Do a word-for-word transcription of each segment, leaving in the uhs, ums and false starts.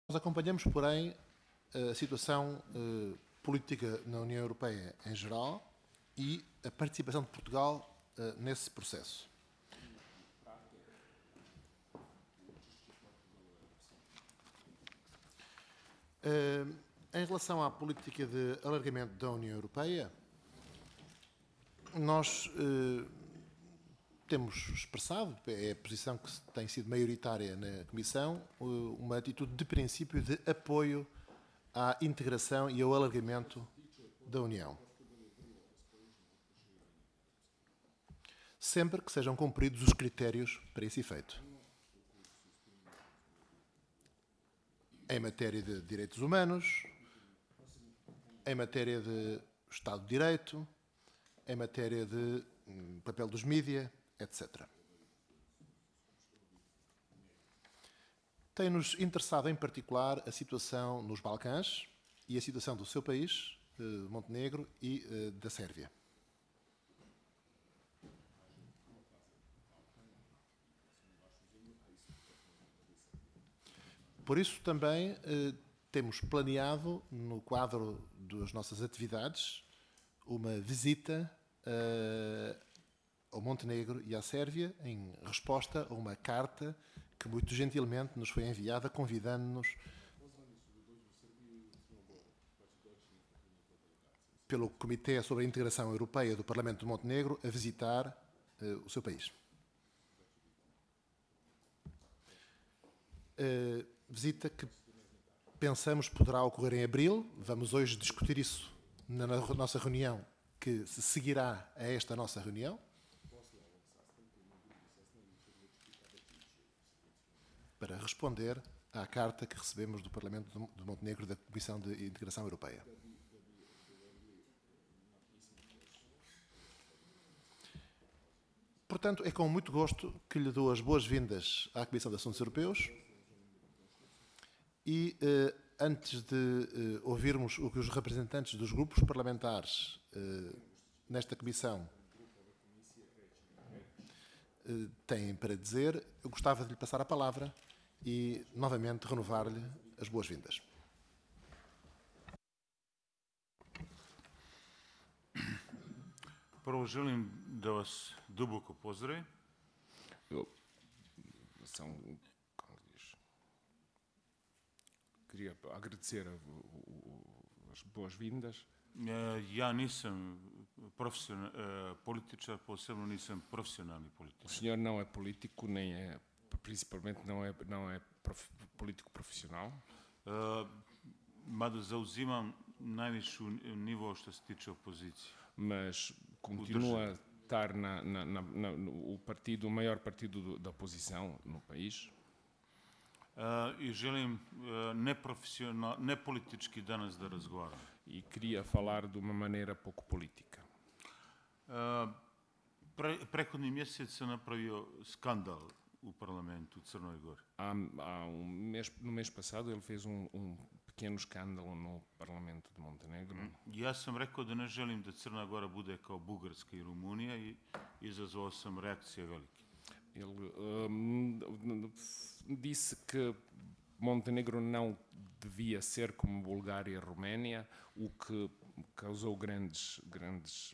Nós acompanhamos, porém, a situação eh, política na União Europeia em geral e a participação de Portugal eh, nesse processo. Eh, em relação à política de alargamento da União Europeia, nós eh, temos expressado, é a posição que tem sido maioritária na Comissão, uma atitude de princípio de apoio à integração e ao alargamento da União. Sempre que sejam cumpridos os critérios para esse efeito. Em matéria de direitos humanos, em matéria de Estado de Direito, em matéria de hum, papel dos mídia, etcétera. Tem-nos interessado em particular a situação nos Balcãs e a situação do seu país, Montenegro, e da Sérvia. Por isso também eh, temos planeado, no quadro das nossas atividades, uma visita eh, ao Montenegro e à Sérvia em resposta a uma carta que muito gentilmente nos foi enviada, convidando-nos pelo Comitê sobre a Integração Europeia do Parlamento de Montenegro a visitar eh, o seu país. Uh, visita que pensamos poderá ocorrer em abril. Vamos hoje discutir isso na nossa reunião, que se seguirá a esta nossa reunião. Para responder à carta que recebemos do Parlamento de Montenegro da Comissão de Integração Europeia. Portanto, é com muito gosto que lhe dou as boas-vindas à Comissão de Assuntos Europeus. E, eh, antes de eh, ouvirmos o que os representantes dos grupos parlamentares eh, nesta Comissão eh, têm para dizer, eu gostava de lhe passar a palavra e, novamente, renovar-lhe as boas-vindas. Prvo želim da vas duboko pozdravim. São, como diz, queria agradecer a, a, as boas-vindas. Ja nisam profesional, političar, posebno nisam profesionalni političar. O senhor não é político, nem é, principalmente não é, não é prof, político profissional. Uh, mada zauzimam najvišu nivo što se tiče opozicije. Mas continua a estar na, na, na, na, no partido, o maior partido do, da oposição no país. Uh, I želim uh, neprofesional, nepolitički danas da razgovaram. E queria falar de uma maneira pouco política. Uh, pre, prehodni mjesec sam napravio skandal u parlamentu u Crnoj Gori. Há, há um mês, no mês passado ele fez um, um pequeno escândalo no Parlamento de Montenegro. Ja sam rekao da ne želim da Crna Gora bude kao Bugarska i Rumunija i izazvao sam reakcije velike. Ele um, disse que Montenegro não devia ser como Bulgária e Roménia, o que causou grandes, grandes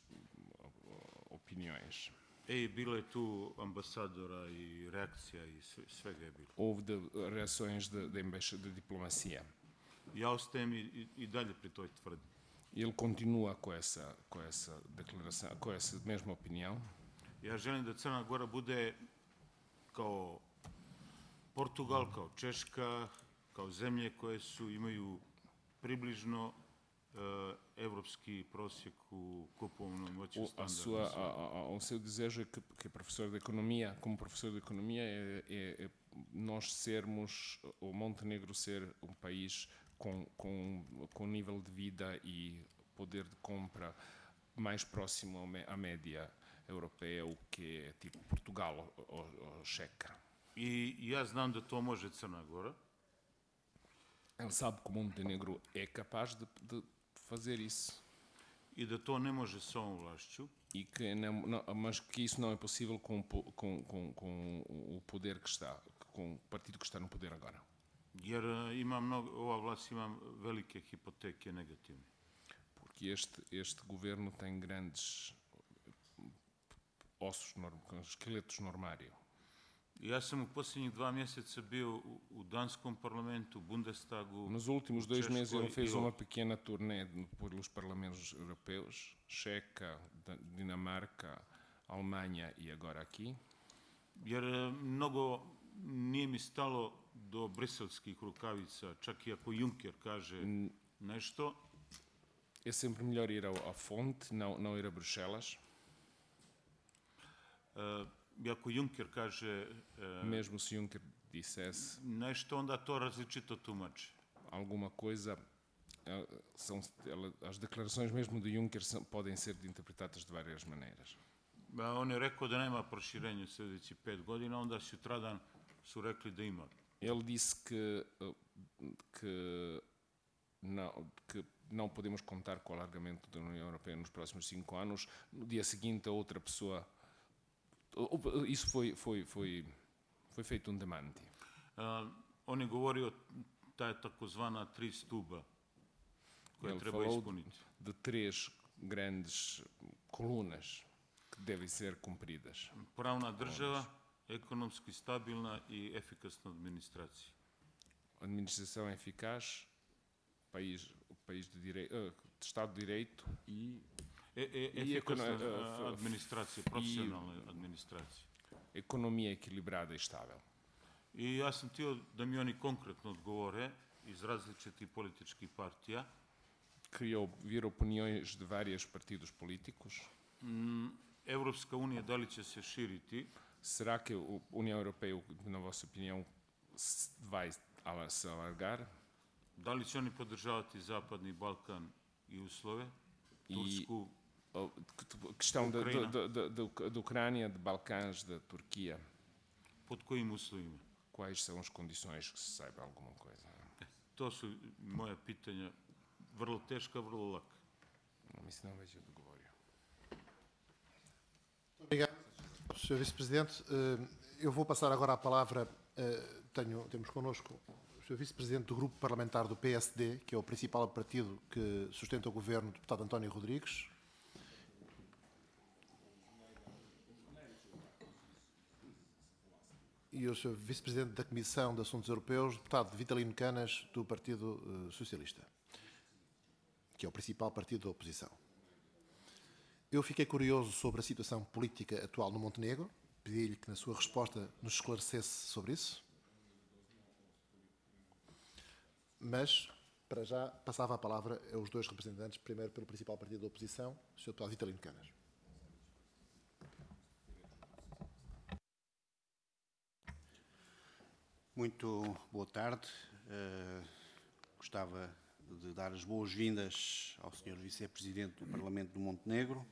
opiniões. E bilo je tu ambasadora i reakcija i sve, svega je bilo. Houve de, reações de, de, de diplomacia. Ja ostajem i, i dalje pri toj tvrdnji. Ele continua com essa, com essa declaração, com essa mesma opinião. Ja želim da Crna Gora bude kao Portugal, kao Češka, kao zemlje koje su imaju približno uh, evropski prosjek u kupovnoj moći o, standardu. Sua, a, a, o seu desejo é que, que professor de economia, como professor de economia, é, é, é nós sermos, o Montenegro ser um país com, com, com nível de vida e poder de compra mais próximo à média europeia, o que é tipo Portugal ou, ou Checa. I ja znam da to može Crna Gora. Ele sabe que o Montenegro é capaz de, de fazer isso. I da to ne može s ovom vlašću. E que não, não, mas que isso não é possível com, com, com, com o poder que está, com o partido que está no poder agora. Jer ima mnogo, ova vlast ima velike hipoteke negativne. Porque este, este governo tem grandes ossos, norm, esqueletos no armário. Ja sam u posljednjih dva mjeseca bio u, u danskom parlamentu, Bundestagu, Nos últimos u dois meses Češkoj ele fez i uma ovdje. pequena turnê pelos parlamentos europeus, Checa, Da- Dinamarca, Alemanha e agora aqui. Jer e, mnogo nije mi stalo do briselskih rukavica, čak i ako Juncker kaže nešto, É sempre melhor ir ao, à fonte, não, não ir a Bruxelas. e, i ako Juncker kaže e, Mesmo se Juncker dissesse nešto, onda to različito tumače. alguma coisa, eh, são, ela, as declarações mesmo de Juncker são, podem ser interpretadas de várias maneiras. Ba, on je rekao da nema proširenja sljedećih pet godina, onda sutradan su rekli da ima. Ele disse que, eh, que, não, que não podemos contar com o alargamento da União Europeia nos próximos cinco anos. No dia seguinte, a outra pessoa. Isso foi, foi, foi, foi feito um demante. Uh, on je govorio ta takozvana tri stuba koje Ele treba falou ispuniti. de três grandes colunas que devem ser cumpridas. Pravna država, ekonomski stabilna i efikasna administracija. Administração eficaz, país, país de, direito, de Estado de Direito e E, e, I efikasna ekono- uh, uh, administracija, profesionalna administracija. economia equilibrada e estável. I ja sam htio da mi oni konkretno odgovore iz različitih političkih partija. Queria ouvir opiniões de vários partidos políticos. Mm, Evropska unija da li će se širiti? Será que a União Europeia, na vossa opinião, se vai ala- se alargar? Da li će oni podržavati Zapadni Balkan i uslove? I- Tursku? A questão da, Ucrânia. da, da, da, da Ucrânia, de Balcãs, da Turquia, Pod kojim uslovima? quais são as condições que se saiba alguma coisa? To su moja pitanja, vrlo teška, vrlo laka. Não, isso não vejo odgovorio. Obrigado, senhor Vice-Presidente. Eh, Eu vou passar agora a palavra, eh, tenho, temos connosco o senhor Vice-Presidente do Grupo Parlamentar do P S D, que é o principal partido que sustenta o governo, o deputado António Rodrigues. E o senhor Vice-Presidente da Comissão de Assuntos Europeus, deputado Vitalino Canas, do Partido eh, Socialista, que é o principal partido da oposição. Eu fiquei curioso sobre a situação política atual no Montenegro. Pedi-lhe que, na sua resposta, nos esclarecesse sobre isso. Mas, para já, passava a palavra aos dois representantes, primeiro pelo principal partido da oposição, o senhor deputado Vitalino Canas. Muito boa tarde. Uh, gostava de dar as boas-vindas ao senhor Vice-Presidente do Parlamento do Montenegro.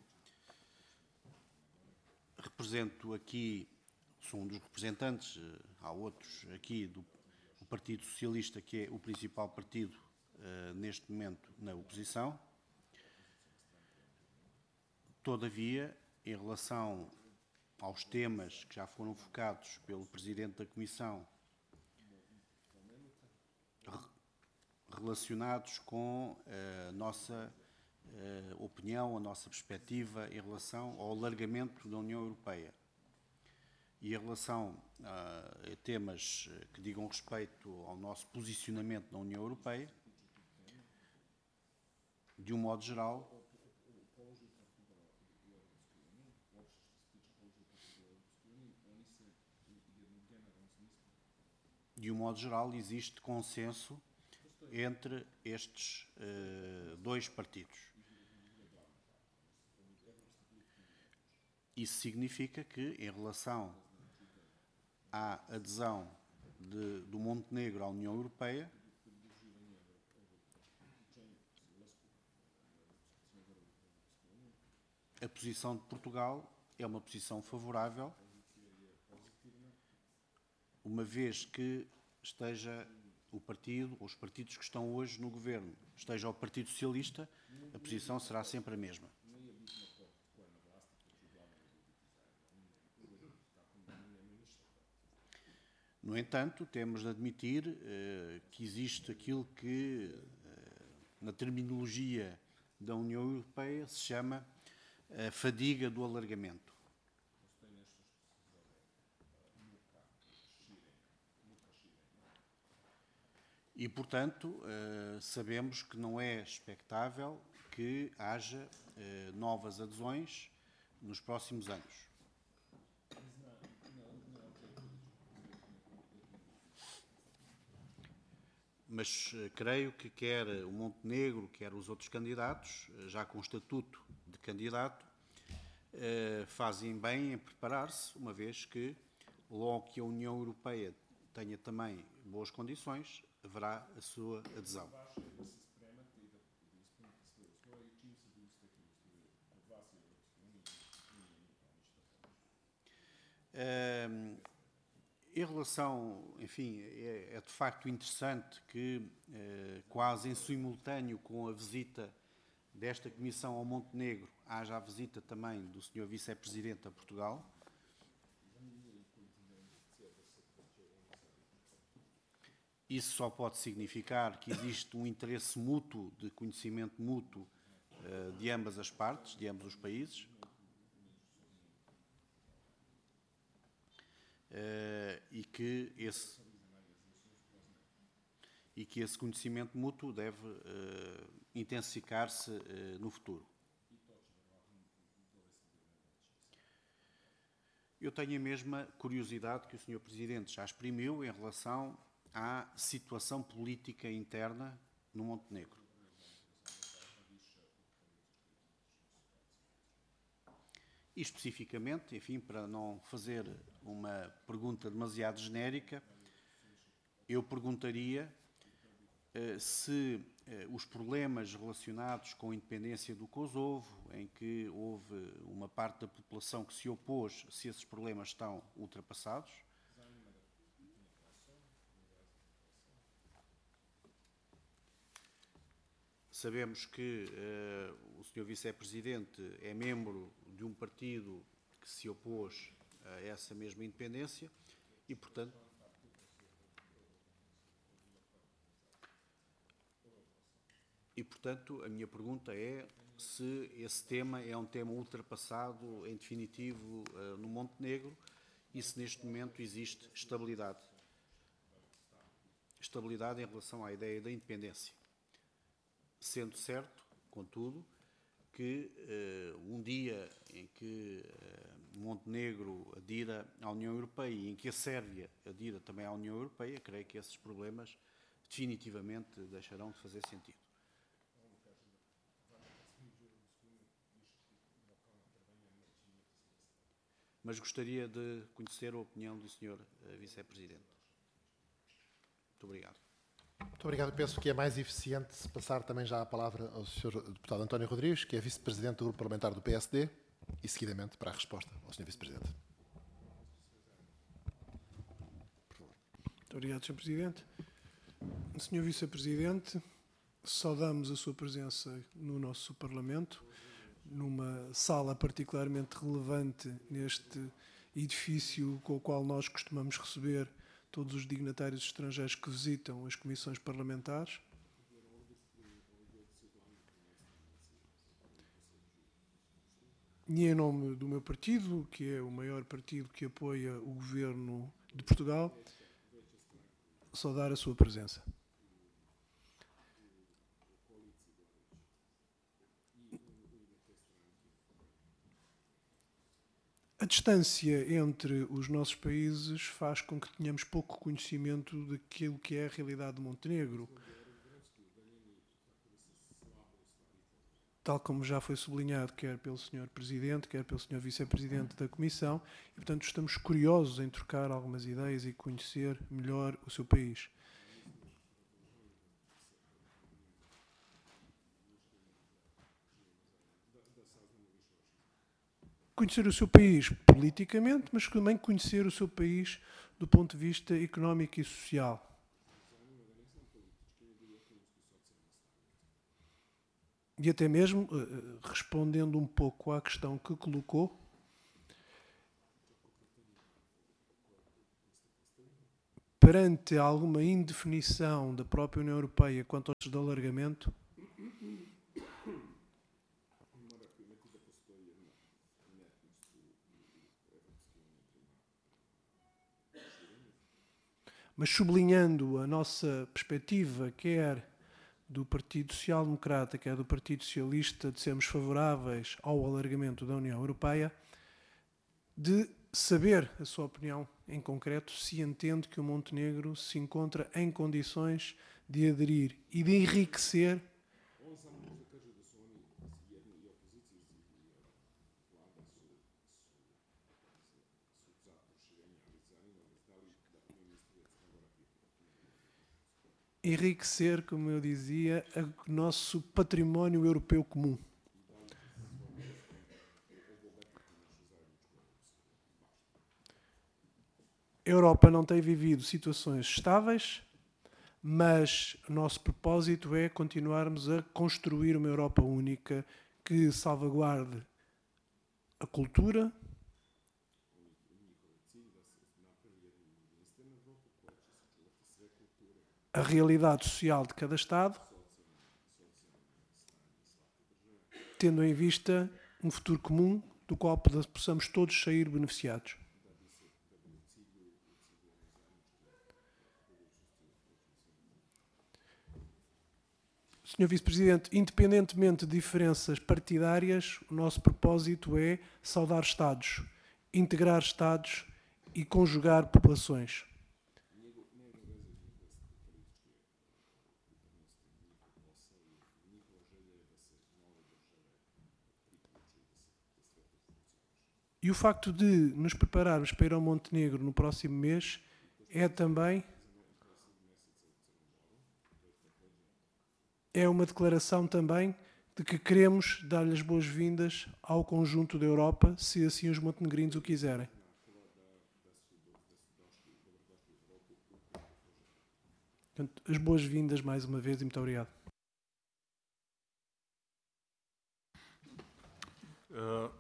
Represento aqui, sou um dos representantes, uh, há outros aqui do, do Partido Socialista, que é o principal partido uh, neste momento na oposição. Todavia, em relação aos temas que já foram focados pelo Presidente da Comissão, relacionados com a nossa uh, opinião, a nossa perspectiva em relação ao alargamento da União Europeia. E em relação uh, a temas que digam respeito ao nosso posicionamento na União Europeia, de um modo geral, de um modo geral, existe consenso entre estes uh, dois partidos. Isso significa que, em relação à adesão de, do Montenegro à União Europeia, a posição de Portugal é uma posição favorável, uma vez que esteja o partido, ou os partidos que estão hoje no governo, esteja o Partido Socialista, a posição será sempre a mesma. No entanto, temos de admitir uh, que existe aquilo que, uh, na terminologia da União Europeia, se chama a fadiga do alargamento. E, portanto, uh, sabemos que não é expectável que haja uh, novas adesões nos próximos anos. Mas uh, creio que quer o Montenegro, quer os outros candidatos, uh, já com estatuto de candidato, uh, fazem bem em preparar-se, uma vez que, logo que a União Europeia tenha também boas condições, haverá a sua adesão. Uh, Em relação, enfim, é, é de facto interessante que, eh, quase em simultâneo com a visita desta Comissão ao Montenegro, haja a visita também do senhor Vice-Presidente a Portugal. Isso só pode significar que existe um interesse mútuo, de conhecimento mútuo, eh, de ambas as partes, de ambos os países. Uh, e, que esse, e que esse conhecimento mútuo deve uh, intensificar-se uh, no futuro. Eu tenho a mesma curiosidade que o senhor Presidente já exprimiu em relação à situação política interna no Montenegro. E especificamente, enfim, para não fazer uma pergunta demasiado genérica, eu perguntaria eh, se eh, os problemas relacionados com a independência do Kosovo, em que houve uma parte da população que se opôs, se esses problemas estão ultrapassados. Sabemos que uh, o senhor Vice-Presidente é membro de um partido que se opôs a essa mesma independência e, portanto, e, portanto, a minha pergunta é se esse tema é um tema ultrapassado, em definitivo, uh, no Montenegro e se neste momento existe estabilidade. Estabilidade em relação à ideia da independência. Sendo certo, contudo, que uh, um dia em que uh, Montenegro adira à União Europeia e em que a Sérvia adira também à União Europeia, creio que esses problemas definitivamente deixarão de fazer sentido. Mas gostaria de conhecer a opinião do senhor uh, Vice-Presidente. Muito obrigado. Muito obrigado. Penso que é mais eficiente se passar também já a palavra ao senhor Deputado António Rodrigues, que é Vice-Presidente do Grupo Parlamentar do P S D, e seguidamente para a resposta ao senhor Vice-Presidente. Muito obrigado, senhor Presidente. senhor Vice-Presidente, saudamos a sua presença no nosso Parlamento, numa sala particularmente relevante neste edifício com o qual nós costumamos receber todos os dignatários estrangeiros que visitam as comissões parlamentares. E em nome do meu partido, que é o maior partido que apoia o governo de Portugal, saudar a sua presença. A distância entre os nossos países faz com que tenhamos pouco conhecimento daquilo que é a realidade de Montenegro. Tal como já foi sublinhado, quer pelo senhor Presidente, quer pelo senhor Vice-Presidente da Comissão, e, portanto, estamos curiosos em trocar algumas ideias e conhecer melhor o seu país. Conhecer o seu país politicamente, mas também conhecer o seu país do ponto de vista económico e social. E até mesmo, respondendo um pouco à questão que colocou, perante alguma indefinição da própria União Europeia quanto ao do alargamento, mas sublinhando a nossa perspectiva, quer do Partido Social Democrata, quer do Partido Socialista, de sermos favoráveis ao alargamento da União Europeia, de saber a sua opinião em concreto, se entende que o Montenegro se encontra em condições de aderir e de enriquecer enriquecer, como eu dizia, o nosso património europeu comum. A Europa não tem vivido situações estáveis, mas o nosso propósito é continuarmos a construir uma Europa única que salvaguarde a cultura, a realidade social de cada Estado, tendo em vista um futuro comum do qual possamos todos sair beneficiados. senhor Vice-Presidente, independentemente de diferenças partidárias, o nosso propósito é saudar Estados, integrar Estados e conjugar populações. E o facto de nos prepararmos para ir ao Montenegro no próximo mês é também é uma declaração também de que queremos dar-lhe as boas-vindas ao conjunto da Europa, se assim os montenegrinos o quiserem. Portanto, as boas-vindas mais uma vez e muito obrigado. Uh,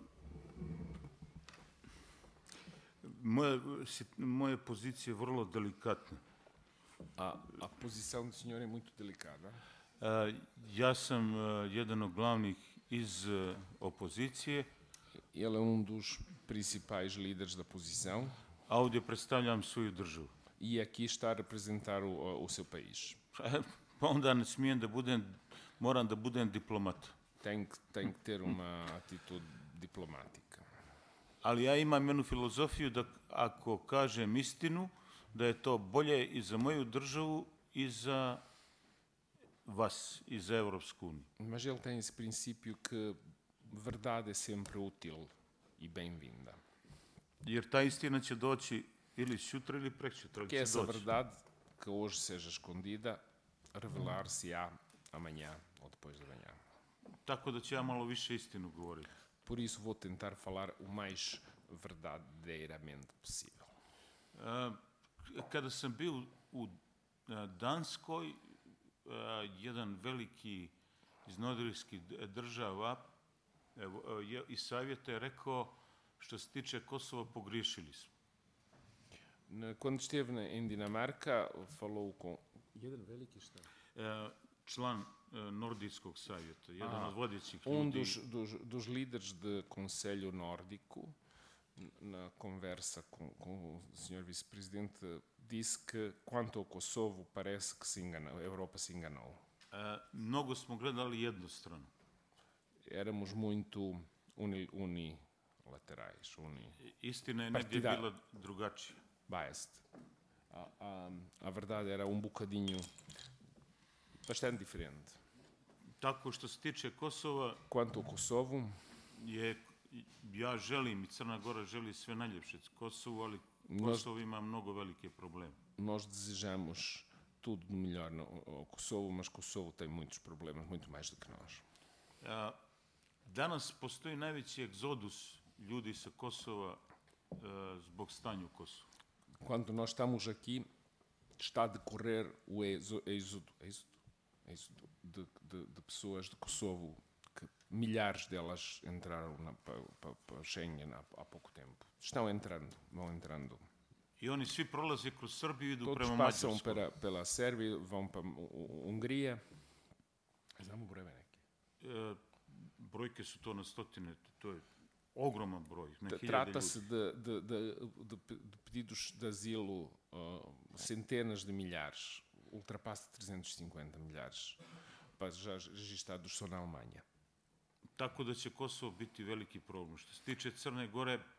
moja, moja pozicija je vrlo delikatna. A, a posição do senhor é muito delicada. Uh, ja sam uh, jedan od glavnih iz uh, opozicije. Ele é um dos principais líderes da posição. A ovdje predstavljam svoju državu. E aqui está a representar o, o seu país. Pa onda ne smijem da budem, moram da budem diplomat. Tem que, tem que ter uma atitude diplomática. Ali ja imam jednu filozofiju da ako kažem istinu, da je to bolje i za moju državu i za vas, i za Evropsku uniju. Mas ele tem esse princípio que verdade é sempre útil e bem-vinda. Jer ta istina će doći ili sutra ili preksutra. Que essa verdade que hoje seja escondida revelar-se-á amanhã ou depois de amanhã. Tako da ću ja malo više istinu govoriti. Por isso vou tentar falar o mais verdadeiramente possível. Uh, kada sam bio u Danskoj, uh, jedan veliki iz nordijskih država uh, je, iz savjeta je rekao što se tiče Kosova pogriješili smo. Quando esteve em Dinamarca, falou com... Jedan veliki šta? Uh, član uh, Nordijskog savjeta, jedan ah, od vodećih um ljudi. dos, dos, dos líderes de Conselho Nórdico, na conversa com, com o senhor Vice-Presidente, disse que quanto ao Kosovo parece que se enganou, a Europa se enganou. Uh, mnogo smo gledali jednostrano. Éramos muito uni, unilaterais. Uni, Istina je negdje bila drugačija. Biased. A, a, a verdade era um bocadinho bastante diferente. Tako što se tiče Kosova, quanto ao Kosovo, je, ja želim i Crna Gora želi sve najljepše Kosovu, ali Kosovo nós, ima mnogo velike probleme. Nós desejamos tudo de melhor no, ao Kosovo, mas Kosovo tem muitos problemas, muito mais do que nós. A, danas postoji najveći egzodus ljudi sa Kosova a, zbog stanja u Kosovu. Quando nós estamos aqui, está a decorrer o êxodo, êxodo, êxodo, êxodo de, de, de pessoas de Kosovo, que milhares delas entraram na, para, para Schengen há, há pouco tempo. Estão entrando, vão entrando. I oni svi prolaze kroz Srbiju i idu Todos prema passam Mađarskoj. pela, pela Sérvia, vão para Hungria. Znamo brojeve neke. E, brojke su to na stotine, to je ogroman broj, na hiljade Trata ljudi. se de, de, de, de, de pedidos de asilo, uh, centenas de milhares, ultrapassa trezentos e cinquenta milhares, pa já registrados só na Alemanha. Tako da će Kosovo biti veliki problem. Što se tiče Crne Gore, e,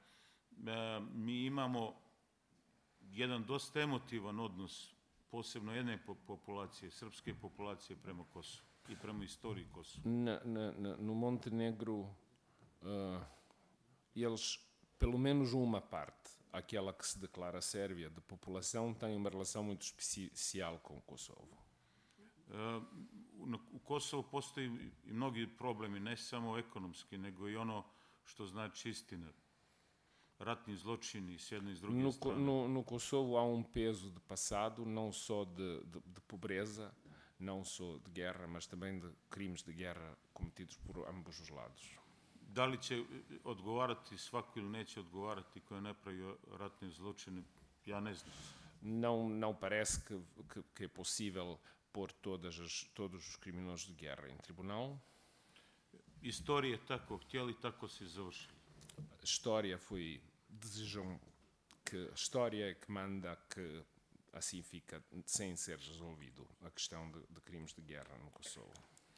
mi imamo jedan dosta emotivan odnos, posebno jedne po- populacije, srpske populacije prema Kosovu i prema istoriji Kosova. Na, na, na, no Montenegro, uh, eles, pelo menos uma parte, aquela que se declara sérvia, da população, tem uma relação muito especial com o Kosovo. E, u, na- u Kosovu postoji i mnogi problemi, ne samo ekonomski, nego i ono što znači istina. Ratni zločini s jedne i s druge No, Co- strane. no, no Kosovo há um peso de passado, não só de, de, de pobreza, não só de guerra, mas também de crimes de guerra cometidos por ambos os lados. Da li će e, odgovarati svako ili neće odgovarati ko je napravio ratne zločine, ja ne znam. Não, não parece que, que, que é possível pôr todas as, todos os criminosos de guerra em tribunal. Istorija je tako htjeli, tako se završili. A história foi, desejam que a história é que manda que assim fica sem ser resolvido a questão de, de crimes de guerra no Kosovo.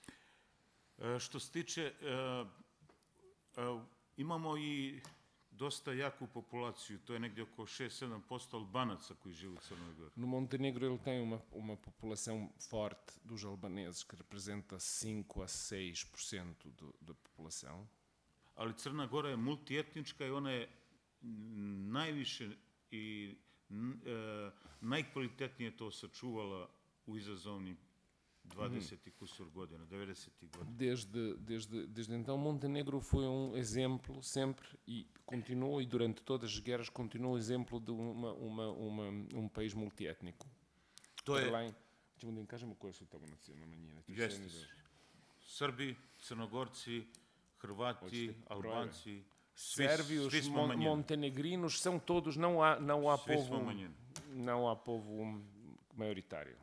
E, što se tiče, e, e, imamo i dosta jaku populaciju, to je negdje oko šest do sedam posto Albanaca koji žive u Crnoj Gori. No Montenegro ele tem uma, uma população forte dos albaneses que representa cinco a seis por cento do, da população. Ali Crna Gora je multietnička i ona je mm, najviše i n- e, najkvalitetnije to sačuvala u izazovnim dvadeset i kusur godina, devedesetih godina. Desde, desde, desde então, Montenegro foi um exemplo sempre e continuou, e durante todas as guerras, continuou exemplo de uma, uma, uma, um país multiétnico. To je Além, ćemo da im kažemo koje su tamo nacionalne manjine. To Jeste. sve ne- Srbi, Crnogorci, Hrvati, Hoćete brojeve? Albanci, svi, Sérvios, svi smo mon, manjine. montenegrinos, são todos, não há, não há Svi smo povo, manjine. não há povo maioritário.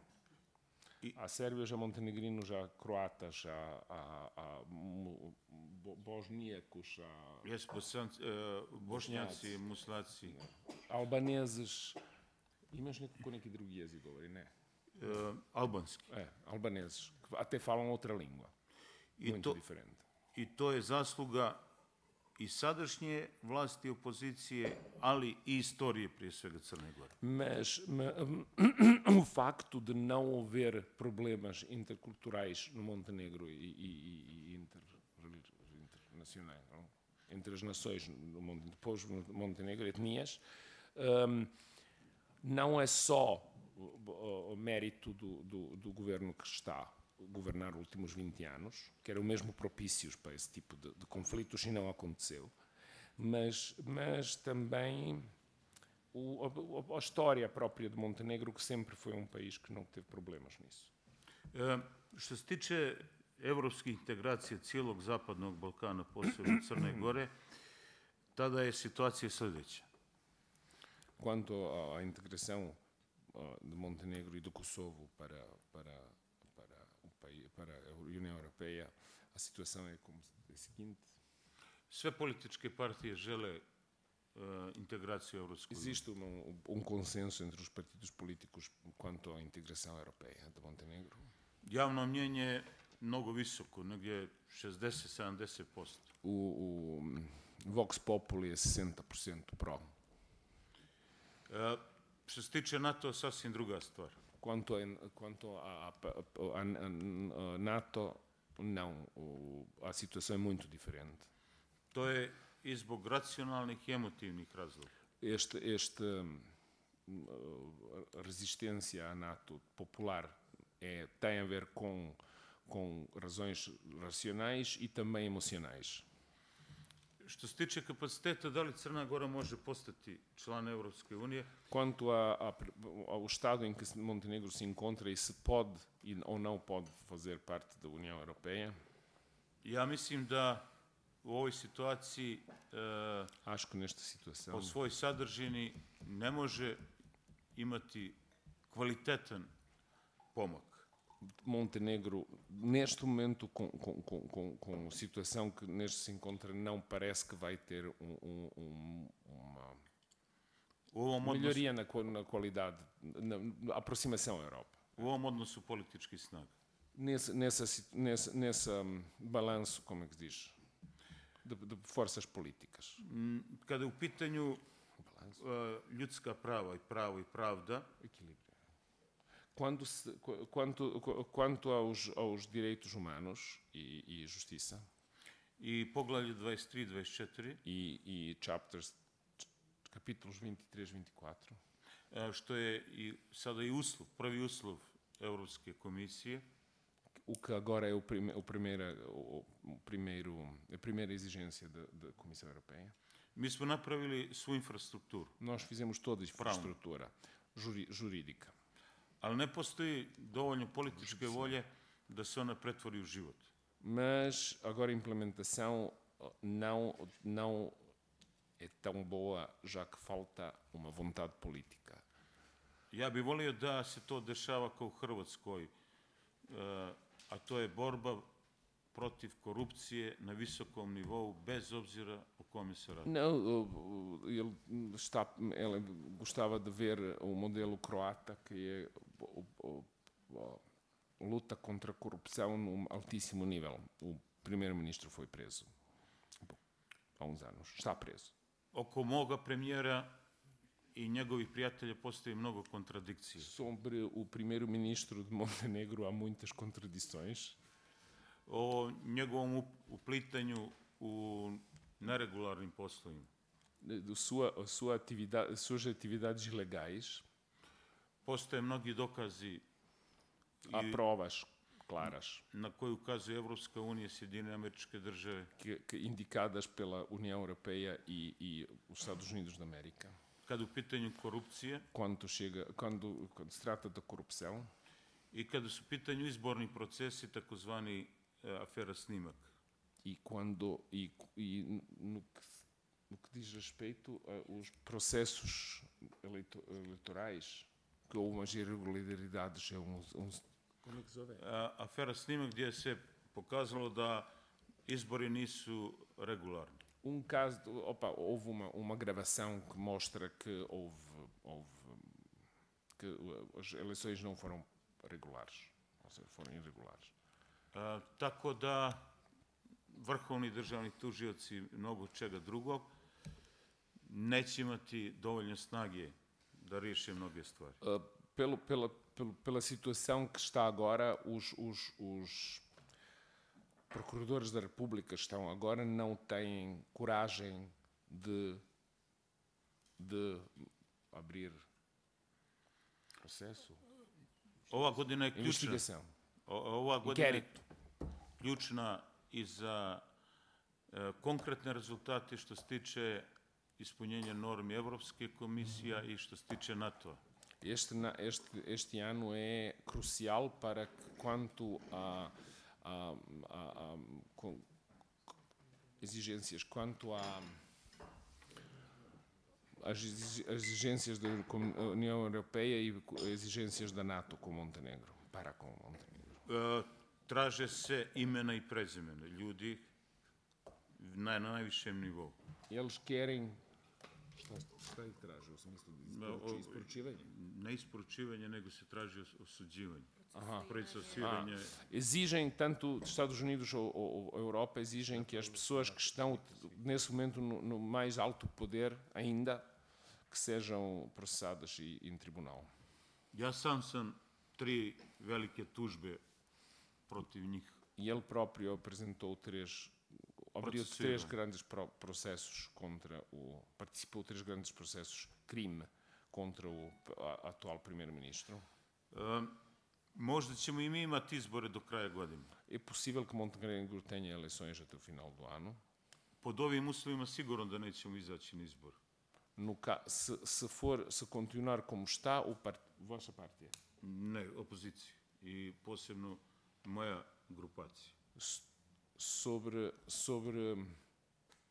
E- Há sérvios, há montenegrinos, há croatas, há, há, há mu- bo- bosníacos, há Jes, Bosanci, e, Bošnjaci, Muslaci, albaneses. Imaš neko ko neki drugi jezik govori? Ne. e, albanski. É, albaneses, que até falam outra língua, I muito to, diferente. I to je zasluga i sadašnje vlasti opozicije, ali i istorije prije svega Crne Gore. Mas, ma- o facto de não haver problemas interculturais no Montenegro e, e, e inter, internacionais, não? Entre as nações no Monte, depois no Montenegro, etnias, hum, não é só o, o- o mérito do, do, do governo que está a governar os últimos vinte anos, que eram mesmo propícios para esse tipo de, de conflitos e não aconteceu, mas, mas também o, a, a história própria de Montenegro, que sempre foi um país que não teve problemas nisso. E, što se tiče evropskih integracija cijelog zapadnog Balkana, posebno Crne Gore, tada je situacija sljedeća. Quanto à, à integração ah, de Montenegro e do Kosovo para, para, para, o país, para a União Europeia, a situação é como a seguinte. Sve političke partije žele e, integraciju u Europsku uniju. Existe um, um consenso entre os partidos políticos quanto à integração europeia de Montenegro. Javno mnjenje je mnogo visoko, negdje šezdeset do sedamdeset posto. O, o Vox Populi je sessenta por cento pró. E, što se tiče NATO, sasvim druga stvar. Quanto a, quanto a, a, a, a NATO, não. O, a situação é muito diferente. To je i zbog racionalnih i emotivnih razloga. Este, este hum, a resistência à NATO popular é, tem a ver com, com razões racionais e também emocionais. Što se tiče kapaciteta, da li Crna Gora može postati član Europske unije? Quanto a, a, ao estado em que Montenegro se encontra e se pode e, ou não pode fazer parte da União Europeia, Ja mislim da u ovoj situaciji e, Acho que nesta situação, po svoj sadržini ne može imati kvalitetan pomak. Montenegro, neste momento, com, com, com, com, com a situação que neste se encontra, não parece que vai ter um, um, um, uma U ovom odnosu, melhoria na, qua- na qualidade, na, na aproximação à Europa. u ovom odnosu političkih snaga. Nesse, nessa, sit- nessa, nessa hum, balanço, como é que se diz, de, de forças políticas. Mm, Kada je u pitanju Balanço, e, ljudska prava i pravo i pravda, equilíbrio. Quando se, qu- quanto, qu- quanto aos, aos direitos humanos e, e justiça, i poglavlje dvadeset tri dvadeset četiri, e, e chapters, capítulos vinte e três, vinte e quatro, e, što je i sada i uslov, prvi uslov Evropske komisije, o que agora é o, prime, o primeira, o, o primeiro, a primeira exigência da, da Comissão Europeia. mi smo napravili svu infrastrukturu, Nós fizemos toda a infraestrutura juri, jurídica, ali ne postoji dovoljno političke volje da se ona pretvori u život. mas agora a implementação não, não é tão boa, já que falta uma vontade política. Ja bih volio da se to dešava kao u Hrvatskoj, e, a to je borba protiv korupcije na visokom nivou, bez obzira o kome se radi. Não, o- o- ele, está, ele gostava de ver o modelo croata, que é o- o- o- luta contra a corrupção num altíssimo nível. O primeiro-ministro foi preso há uns anos. Está preso. Oko moga premijera i njegovih prijatelja postoji mnogo kontradikcije. Sobre o primeiro-ministro de Montenegro há muitas contradições. O njegovom up- uplitanju u neregularnim poslovima. De sua, a sua atividade, as suas atividades ilegais, Postoje mnogi dokazi há i provas claras na koje ukazuje Evropska unija, Sjedinjene Američke Države, que, que indicadas pela União Europeia e, e os Estados Unidos da América. kad u pitanju korupcije Quando, chega, quando, quando se trata da corrupção i kada su u pitanju izborni procesi, takozvani e, afera Snimak. e, quando, e, e no, que, no que diz respeito aos processos eleito, eleitorais, que houve umas irregularidades, é uns, uns, como é que se zove? A, afera Snimak gdje se pokazalo da izbori nisu regularni. Um caso, de, opa, houve uma, uma gravação que mostra que houve, houve que as eleições não foram regulares, ou seja, foram irregulares. A, tako da vrhovni državni tužioci mnogo čega drugog neće imati dovoljno snage da riješe mnoge stvari. Uh, pelo, pela, pelo, pela situação que está agora, os, os, os procuradores da República que estão agora não têm coragem de, de abrir processo, Ova godina je ključna. investigação, O- Ova godina je inquérito. ključna i za e, konkretne rezultate što se tiče ispunjenja normi Evropske komisija i što se tiče NATO-a. Este, na- este, este ano é crucial para que, quanto a, a, a, a com, exigências, quanto a as exig- as exigências da Com- União Europeia e exigências da NATO com Montenegro, para com Montenegro. E, traže se imena i prezimena ljudi na najvišem nivou. Eles querem... Šta, šta ih traže u smislu Ma, o- isporučivanja? Ne isporučivanje, nego se traži os- osuđivanje. Aha. Procesiranje. Exigem, tanto dos Estados Unidos ou, ou, ou a Europa, exigem que as pessoas que estão nesse momento no, no mais alto poder ainda, que sejam processadas e, em tribunal. Ja sam sam tri velike tužbe protiv njih. E ele próprio apresentou três, abriu Processou. três grandes pro, processos contra o, participou de três grandes processos crime contra o a, atual primeiro-ministro. E, možda ćemo i mi imati izbore do kraja godine. É possível que Montenegro tenha eleições até o final do ano. Pod ovim uslovima sigurno da nećemo izaći na izbor. No, ca- se, se for, se continuar como está, o part, vossa partija, Ne, opoziciji. I posebno moja grupacija. S- sobre, sobre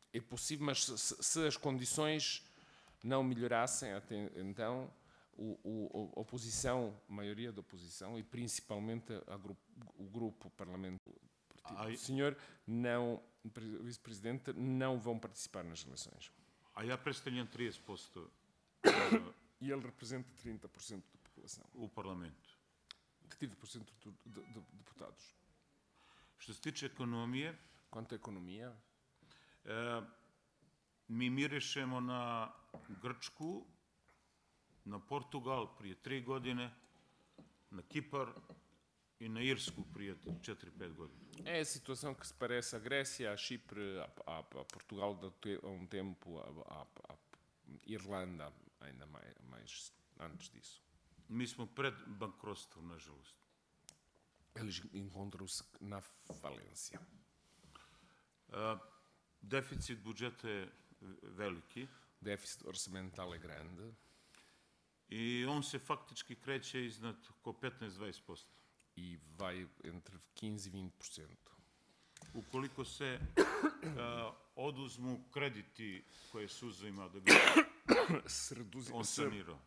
É possível, mas se, se as condições não melhorassem, até então, o, o, a oposição, a maioria da oposição, e principalmente a grupo, o grupo parlamentar do senhor, não, o vice-presidente, não vão participar nas eleições. A ja predstavljam trideset posto E ele representa trinta por cento da população. u parlamentu. trinta por cento de, de, de deputados. Što se tiče ekonomije, Quanto à economia, e, mi mirišemo na Grčku, na Portugal prije tri godine, na Kipar i na Irsku prije četiri, pet godina. é a situação que se parece à Grécia, a Chipre, a, a, a Portugal há um tempo, a, a, a Irlanda ainda mais, mais antes disso. Mi smo pred bankrotstvom, nažalost. Eles encontram-se na falência. E, deficit budžeta je veliki O déficit orçamental é grande i on se faktički kreće iznad oko petnaest do dvadeset posto. e vai entre quinze e vinte por cento. Ukoliko se uh, oduzmu krediti koje su uzima da bi Se reduzir, on se, sanirao.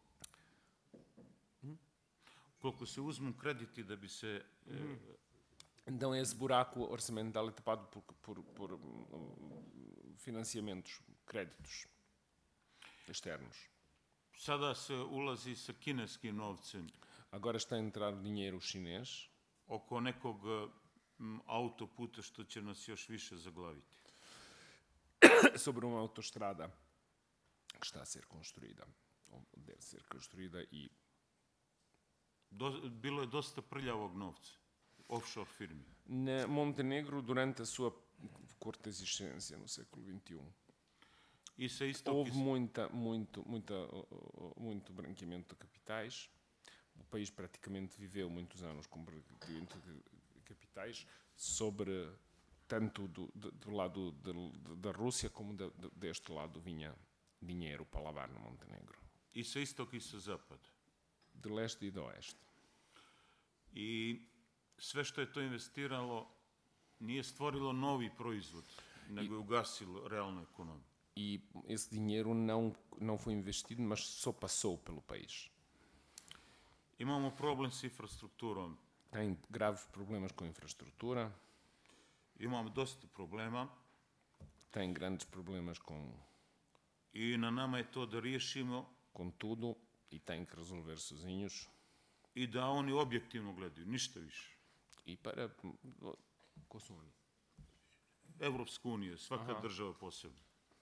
Ukoliko se uzmu krediti da bi se... Uh, então esse buraco orçamental é tapado por, por, por um, financiamentos, créditos externos. sada se ulazi sa kineskim novcem Agora está a entrar dinheiro chinês oko nekog um, autoputa što će nas još više zaglaviti. sobre uma autoestrada que está a ser construída, ou deve ser construída, e Do, bilo je dosta prljavog novca, offshore firmi. na Montenegro, durante a sua curta existência no século vinte e um, I sa istog houve is- muita, muito, muita, uh, uh, muito branqueamento de capitais. O país praticamente viveu muitos anos com branqueamento de capitais, sobre tanto do, do, do lado de, de, da Rússia como de, de, deste lado vinha dinheiro para lavar no Montenegro, i sa istog i sa zapada. de leste e de oeste. I sve što je to investiralo nije stvorilo novi proizvod, nego je ugasilo realnu ekonomiju. E esse dinheiro não, não foi investido, mas só passou pelo país. Imamo problem s infrastrukturom, Tem graves problemas com a infraestrutura, imamo dosta problema tem grandes problemas com, i na nama je to da riješimo com tudo e tem que resolver sozinhos. i da oni objektivno gledaju, ništa više. E para... Ko su oni? Evropska unija, svaka država posebno.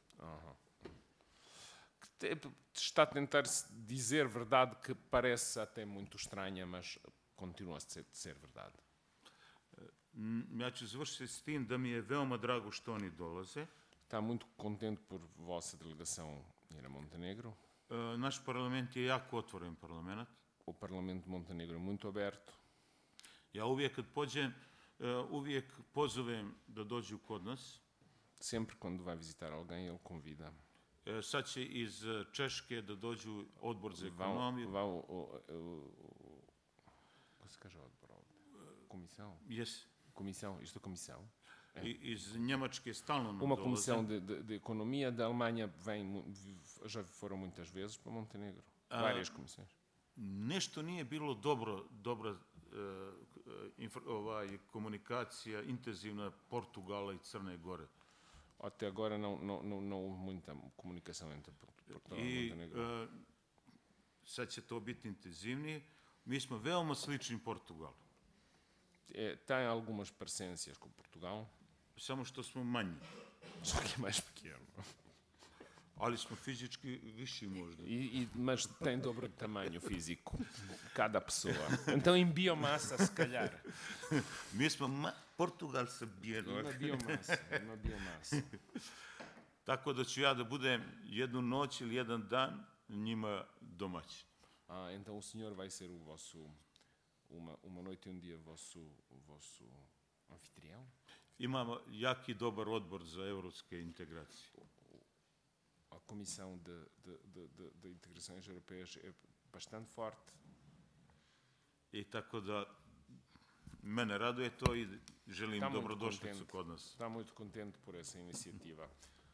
Te- Está a tentar dizer verdade que parece até muito estranha, mas continua a ser, ser verdade. Mm, Ja ću završiti s tim da mi je veoma drago što oni dolaze. Está muito contente por vossa delegação ir a Montenegro. E, Naš parlament je jako otvoren parlament. O Parlamento de Montenegro é muito aberto. Ja uvijek kad pođem, e, uvijek pozovem da dođu kod nas. Sempre quando vai visitar alguém, ele convida. E, Sad će iz e, Češke da dođu odbor za Vão, ekonomiju. vão, o, o, o, como se kaže odbor ovde? Comissão? Jes. Comissão, isto é comissão. I, iz Njemačke stalno nam Uma dolaze. comissão de, de, de economia da Alemanha vem, mu- v- já foram muitas vezes para Montenegro. Várias comissões. Nešto nije bilo dobro, dobra e, infra- ovaj, komunikacija intenzivna Portugala i Crne Gore. Até agora não, não, não, não houve muita comunicação entre Port- Portugal e I Montenegro. e, sad će to biti intenzivnije. Mi smo veoma slični Portugalu, É, tem algumas parecências com Portugal, samo što smo manji, só que é mais pequeno. ali smo fizički viši možda. E, e, mas tem dobro tamanho físico, cada pessoa. Então em biomassa, se calhar. Mi smo ma- Portugal sa bijedom. Ima biomassa, ima biomassa. Tako da ću ja da budem jednu noć ili jedan dan njima domaćin. Ah, então o senhor vai ser o vosso, uma, uma noite e um dia vosso, vosso anfitrião? Imamo jaki dobar odbor za evropske integracije. A Comissão de, de, de, de, de Integrações Europeias é bastante forte. I tako da Mene raduje to i želim Está muito dobrodošlicu contente. kod nas. Está muito contente por essa iniciativa.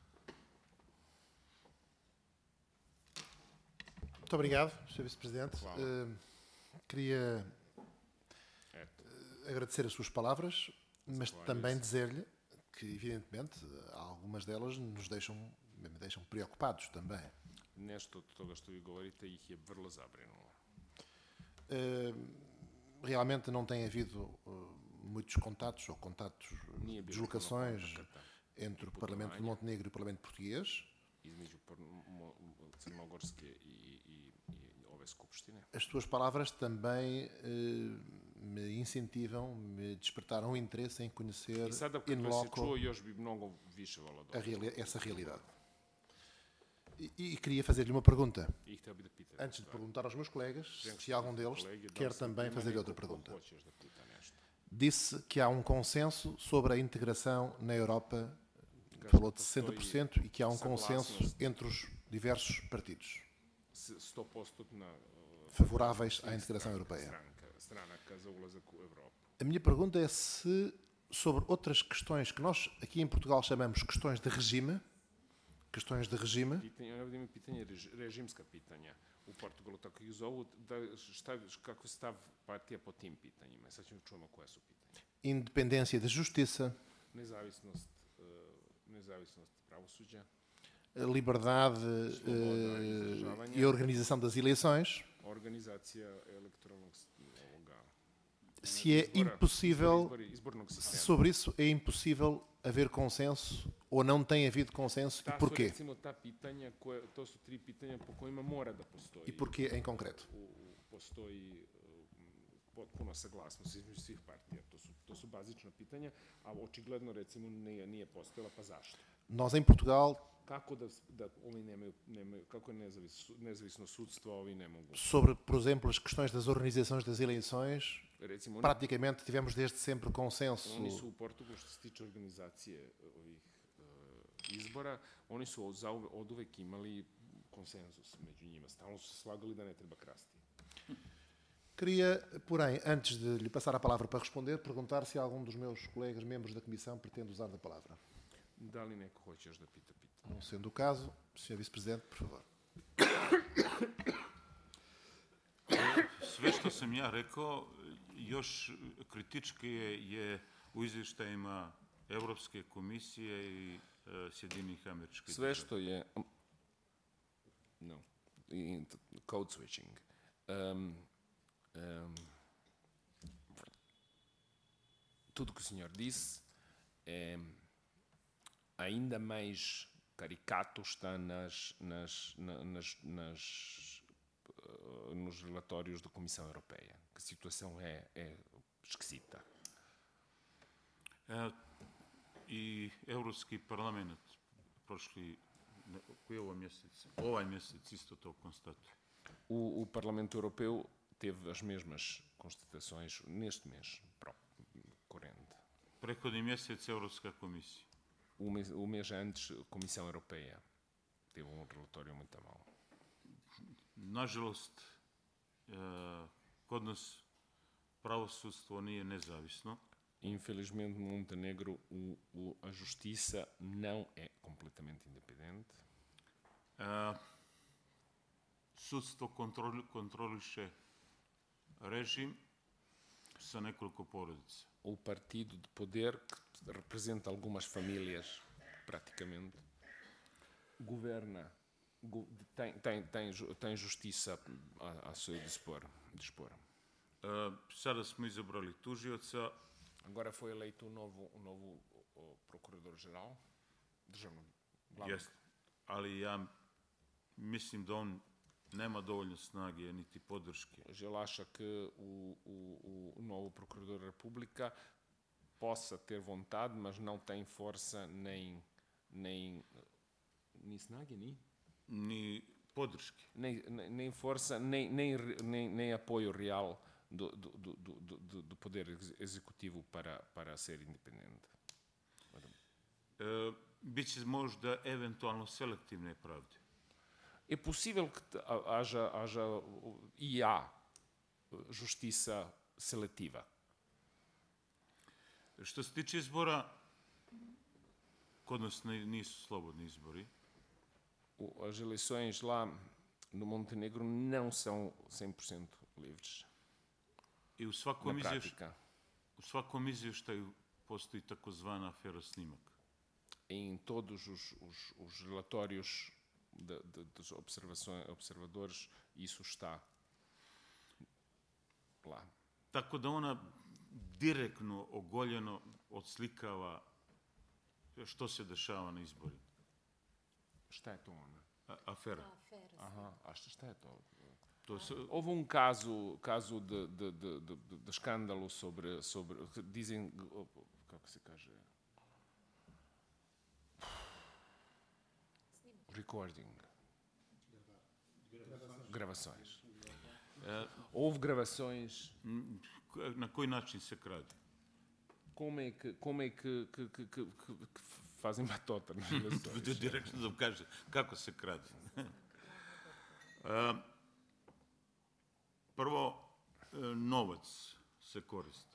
Muito obrigado, senhor Vice-Presidente. Claro. Eh, queria É. eh, agradecer as suas palavras, mas Claro, também isso. dizer-lhe que, evidentemente, algumas delas nos deixam, me deixam preocupados também. Nešto od toga što vi govorite ih je vrlo zabrinulo. Eh, realmente não tem havido eh, muitos contatos ou contatos, eh, Nije bilo deslocações puno kontakata entre o putovanja Parlamento de Montenegro e o Parlamento Português. između por- mo- Crnogorske i, i, i ove skupštine. As tuas palavras também eh, me incentivam, me despertaram o interesse em conhecer I sada in kad vas je loco čuo, još bi mnogo više volao a dobro. reali- essa realidade. E, e queria fazer-lhe uma pergunta. I htio bi da pitam. Antes de perguntar aos meus colegas Prije nego se što algum pitam deles kolege, da li quer sad também ima fazer-lhe neko outra ko pergunta. hoće još da pita nešto. Disse que há um consenso sobre a integração na Europa, Kaže falou da de sessenta por postoji cento, e que há um consenso saglasnost. entre os diversos partidos s- sto posto uh, favoráveis à integração europeia. stranka, stranaka za ulazak u Evropu. A minha pergunta é se, sobre outras questões que nós aqui em Portugal chamamos questões de regime, questões de regime, Pitanje, ovdje ima pitanje, rež- režimska pitanja. U Portugalu tako ih zovu, da, šta, kako je stav partija po tim pitanjima. I sad ćemo čujemo koja su pitanja. independência da justiça, Nezavisnost, uh, nezavisnost pravosuđa, liberdade Sloboda eh, izražavanja. e organização das eleições, organizacija elektronog s- ovoga, se é izbora, impossível, izbori, izbornog se sistema. sobre isso é impossível haver consenso ou não tem havido consenso e Ta su porquê? recimo ta pitanja, koje, to su tri pitanja po kojima mora da postoji. E porquê em concreto? u, u- postoji um, potpuno saglasnost između svih partija. To su, to su bazična pitanja, a očigledno recimo nije, nije postojala, pa zašto? Nós em Portugal, Kako da, da ovi nemaju, nemaju kako je nezavis, nezavisno sudstvo, a ovi ne mogu? sobre, por exemplo, as questões das organizações das eleições, Recimo, oni, praticamente tivemos desde sempre consenso. oni su u Portugalu, što se tiče organizacije ovih uh, izbora, oni su za, od uvek imali konsenzus među njima. Stalno su se slagali da ne treba krasti. Queria, porém, antes de lhe passar a palavra para responder, perguntar se algum dos meus colegas membros da Comissão pretende usar da palavra. Da li neko hoće još da pita pitanje? Não sendo o caso, senhor Vice-Presidente, por favor. Sve što sam ja rekao, još kritički je, je u izvještajima Evropske komisije i e, Sjedinjenih Američkih Sve Država. što je... No, i code switching. Um, um, tudo que o senhor disse é ainda mais caricato está nas, nas, na- nas, nas, uh, nos relatórios da Comissão Europeia, que a situação é, é esquisita. E, I Europski parlament prošli, ne, koji je ovo mjesec? Ovaj mjesec isto to konstatuje. O, o Parlamento Europeu teve as mesmas constatações neste mês pró- corrente. Prethodni mjesec Europska komisija. O mês, o mês antes, a Comissão Europeia teve um relatório muito mau. Nažalost, e, kod nas pravosudstvo nije nezavisno. Infelizmente, no Montenegro, o, o, a justiça não é completamente independente. E, sudstvo kontrol, kontroliše režim sa nekoliko porodica. O partido de poder, que representa algumas famílias, praticamente, governa, go, tem, tem, tem, ju- tem justiça a, a seu dispor. dispor. E, sada smo izabrali tužioca. Agora foi eleito um novo, um novo o, procurador-geral, državno glavnog. Jest, ali ja mislim da on nema dovoljno snage niti podrške. Ele acha que o, o, o novo procurador da República possa ter vontade, mas não tem força nem nem nem snage, nem Ni podrške. nem, nem- nem força, nem, nem, re- nem, nem apoio real do, do, do, do, do, do poder ex- executivo para, para ser independente. E, Biće možda eventualno selektivne pravde. É possível que te- ha- haja, haja uh, e há uh, justiça seletiva. Što se tiče izbora, kod nas nisu slobodni izbori. As eleições lá no Montenegro não são cem por cento livres. I u Na svakom, izvješ, prática. u svakom izvještaju postoji takozvana afera snimak. Em todos os, os, os relatórios de, de, dos observações, observadores, isso está lá. Tako da ona direktno, ogoljeno odslikava što se dešava na izborima. Šta je to ona? A- Afera. Aha, a šta, šta je to? To se, Houve um caso, caso de, de, de, de, de, de escândalo sobre, sobre, dizem, kako se kaže? Recording. Gravações. e, Houve gravações. m, na koji način se krade? Como é que, como é que, que, que, que, que que fazem batota nas gravações? Direktno da vam kaže kako se krade. E, Prvo, e, novac se koristi.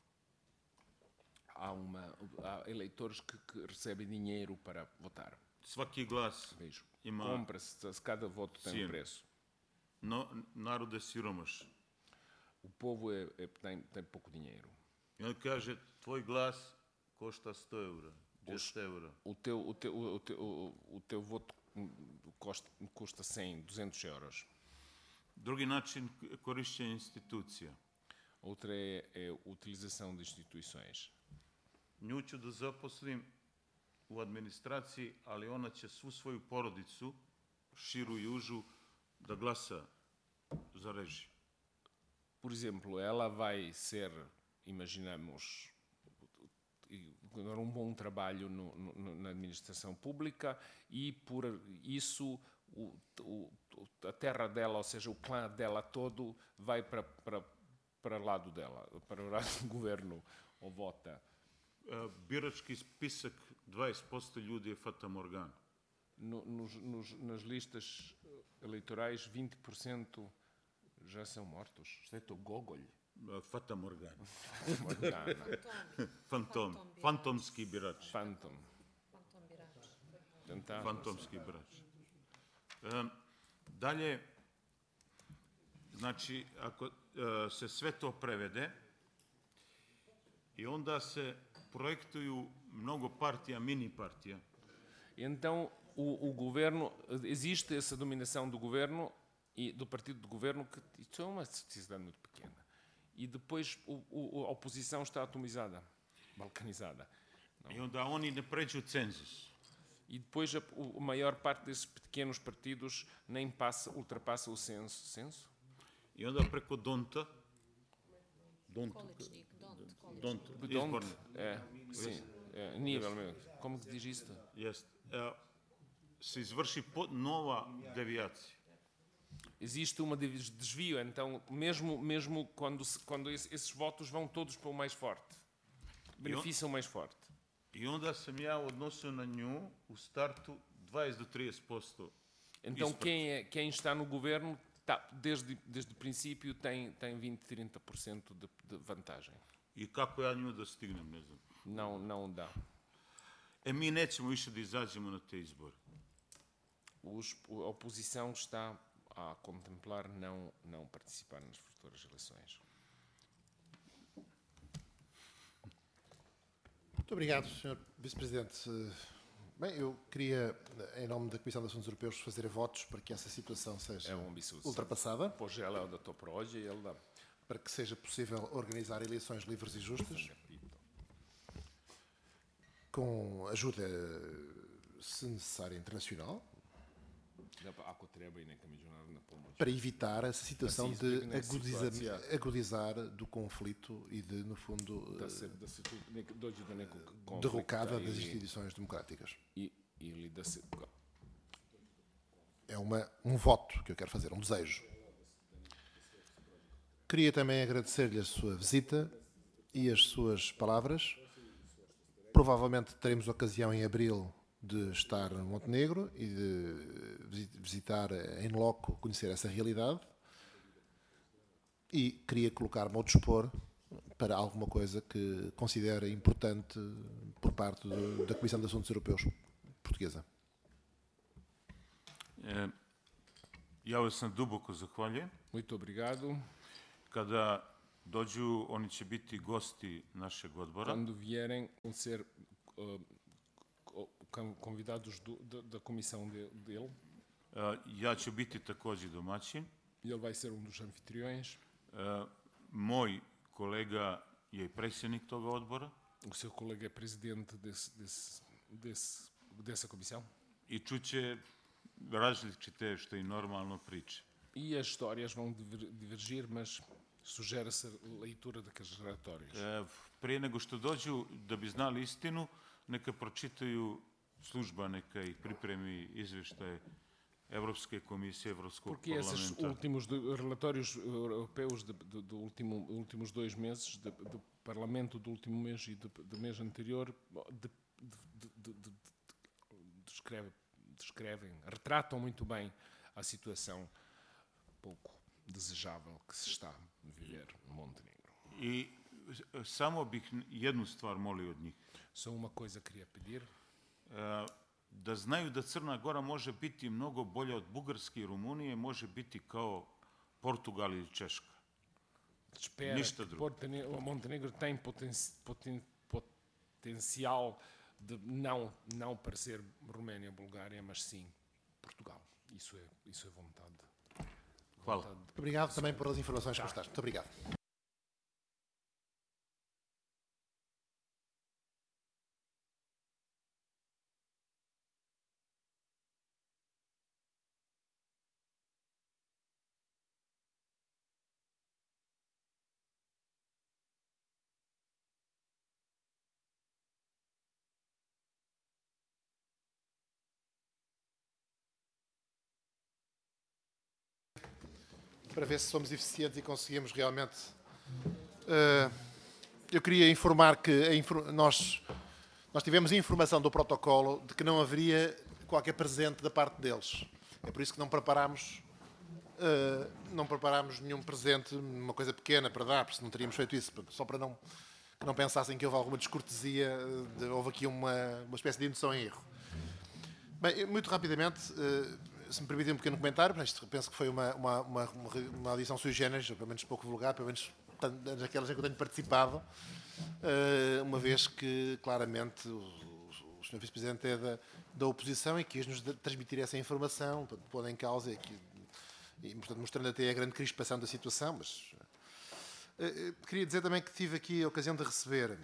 Há, uma, há eleitores que, que recebem dinheiro para votar. Svaki glas Vejo. ima, Compra-se, cada voto tem um Sim. preço. no, narod je siromaš. O povo é, é- tem, tem pouco dinheiro. I on kaže, tvoj glas košta sto eura, dvjesto eura. O teu, o teu, o teu, o- o teu voto hum, custa, custa cem, duzentos euros. Drugi način k- korišćenja institucija. Outra é, é a utilização de instituições. Nju ću da zaposlim u administraciji, ali ona će svu svoju porodicu, širu i užu, da glasa za režim. Por exemplo, ela vai ser, imaginamos, e dar um bom trabalho no- no- na administração pública e por isso o, o- a terra dela, ou seja, o clã dela todo vai para, para, para o lado dela, para o lado do governo, ou vota. E, Birački spisak dvadeset posto ljudi je Fata Morgana. No- nos- nos- nas listas eleitorais, vinte por cento já são mortos. Isto é to Gogolj. E, Fata Morgana. Morgana. Fantom. Fantomski birač. Phantom. Tentar. Fantomski birač. E, Dalje, znači, ako e, se sve to prevede i onda se projektuju mnogo partija, mini partija, Então, o, o governo, existe essa dominação do governo e do partido do governo, que isso é uma sociedade muito pequena. E depois o, o, a oposição está atomizada, balcanizada. i onda oni ne pređu cenzus. E depois a, o, a maior parte desses pequenos partidos nem passa, ultrapassa o censo. Censo? I onda preko Donta, Donta, Količnik, don't, količnik. Donta, Don't, izborni, é, sim, é, nível mesmo. Como que diz isto? jest, e, se izvrši po- nova devijacija. Existe um desvio, então, mesmo, mesmo quando, se- quando esse- esses votos vão todos para o mais forte, beneficiam o mais forte. I onda sam ja odnosio na nju u startu dvadeset do trideset posto. Então, Isso, quem, é, quem está no governo, tá, desde, desde o princípio, tem, tem vinte, trinta por cento de, de vantagem. I kako ja nju da stignem, ne znam. Não, não dá. E mi nećemo više da izađemo na te izbore. Os, a oposição está a contemplar não, não participar nas futuras eleições. Muito obrigado, senhor Vice-Presidente. Bem, eu queria, em nome da Comissão de Assuntos Europeus, fazer votos para que essa situação seja É um absurdo. ultrapassada, Pois ela é o doutor para hoje e ele dá. para que seja possível organizar eleições livres e justas, com ajuda, se necessária, internacional, Ako treba i neka međunarodna pomoć. para evitar essa situação Mas se de izbjegne agudiza- situacija- agudizar do conflito e de, no fundo, Da se, da se tu nek, dođe do nekog konflikta derrocada das ili, instituições democráticas. i, ili da se... É uma, um voto que eu quero fazer, um desejo. Queria também agradecer-lhe a sua visita e as suas palavras. Provavelmente teremos ocasião em abril de estar no Montenegro e de visi- visitar em loco, conhecer essa realidade. E queria colocar-me ao dispor para alguma coisa que considera importante por parte do, da Comissão de Assuntos Europeus portuguesa. E, ja sam duboko zahvaljujem. Muito obrigado. Kada dođu, oni će biti gosti našeg odbora. Quando vierem, vão ser uh, convidados do, da, da comissão de, dele. Uh, ja ću biti također domaćin. Ele vai ser um dos anfitriões. Uh, moj kolega je predsjednik toga odbora. O seu colega é presidente desse, desse, desse, dessa comissão. I čuće različite, što i normalno, priče. E as histórias vão divergir, mas sugere-se a leitura daqueles relatórios. Uh, prije nego što dođu, da bi znali istinu, neka pročitaju služba, neka ih pripremi izvještaje Evropske komisije, Evropskog Porque parlamenta. esses últimos do, relatórios europeus de, de, do último, últimos dois meses, de, do Parlamento do último mês e do, do mês anterior, de, de, de, de, descreve, descrevem, retratam muito bem a situação pouco desejável que se está a viver no Montenegro. I samo bih jednu stvar molio od njih. Só uma coisa queria pedir. Uh, da znaju da Crna Gora može biti mnogo bolja od Bugarske i Rumunije, može biti kao Portugal ili Češka. Espera Ništa que drugo. o Montenegro tem poten, poten, potencial de não, não parecer Roménia ou Bulgária, mas sim Portugal. Isso é, isso é vontade. Hvala. vontade de... Obrigado também pelas informações que prestaste. Muito obrigado. Para ver se somos eficientes e conseguimos realmente. Uh, eu queria informar que a infor nós, nós tivemos a informação do protocolo de que não haveria qualquer presente da parte deles. É por isso que não preparámos, uh, não preparámos nenhum presente, uma coisa pequena para dar, porque não teríamos feito isso, só para não, que não pensassem que houve alguma descortesia, de, houve aqui uma, uma espécie de indução em erro. Bem, muito rapidamente. Uh, Se me permitem um pequeno comentário, isto penso que foi uma, uma, uma, uma audição sui generis, pelo menos pouco vulgar, pelo menos naquelas em que eu tenho participado, uma vez que claramente o, o senhor Vice-Presidente é da, da oposição e quis nos transmitir essa informação, portanto, pondo em causa e, que, e portanto, mostrando até a grande crispação da situação, mas queria dizer também que tive aqui a ocasião de receber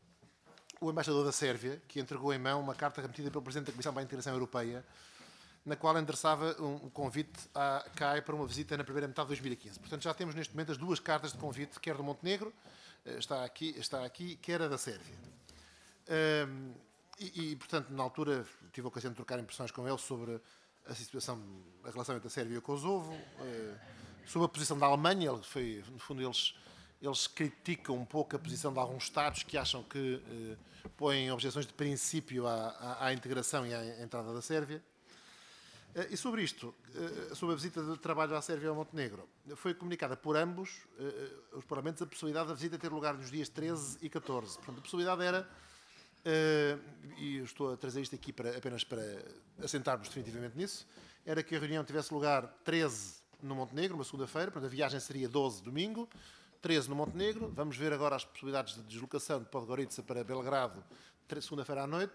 o embaixador da Sérvia, que entregou em mão uma carta remetida pelo Presidente da Comissão para a Integração Europeia, na qual endereçava um convite à C A I para uma visita na primeira metade de dois mil e quinze. Portanto, já temos neste momento as duas cartas de convite, quer do Montenegro, está aqui, está aqui quer a da Sérvia. Um, e, e, portanto, na altura, tive a ocasião de trocar impressões com ele sobre a situação, a relação entre a Sérvia e o Kosovo, uh, sobre a posição da Alemanha. Ele foi, no fundo, eles, eles criticam um pouco a posição de alguns Estados que acham que uh, põem objeções de princípio à, à, à integração e à entrada da Sérvia. E sobre isto, sobre a visita de trabalho à Sérvia e ao Montenegro, foi comunicada por ambos os Parlamentos a possibilidade da visita ter lugar nos dias treze e catorze. Portanto, a possibilidade era, e eu estou a trazer isto aqui para, apenas para assentarmos definitivamente nisso, era que a reunião tivesse lugar treze no Montenegro, uma segunda-feira, portanto a viagem seria doze, domingo, treze no Montenegro. Vamos ver agora as possibilidades de deslocação de Podgorica para Belgrado, segunda-feira à noite,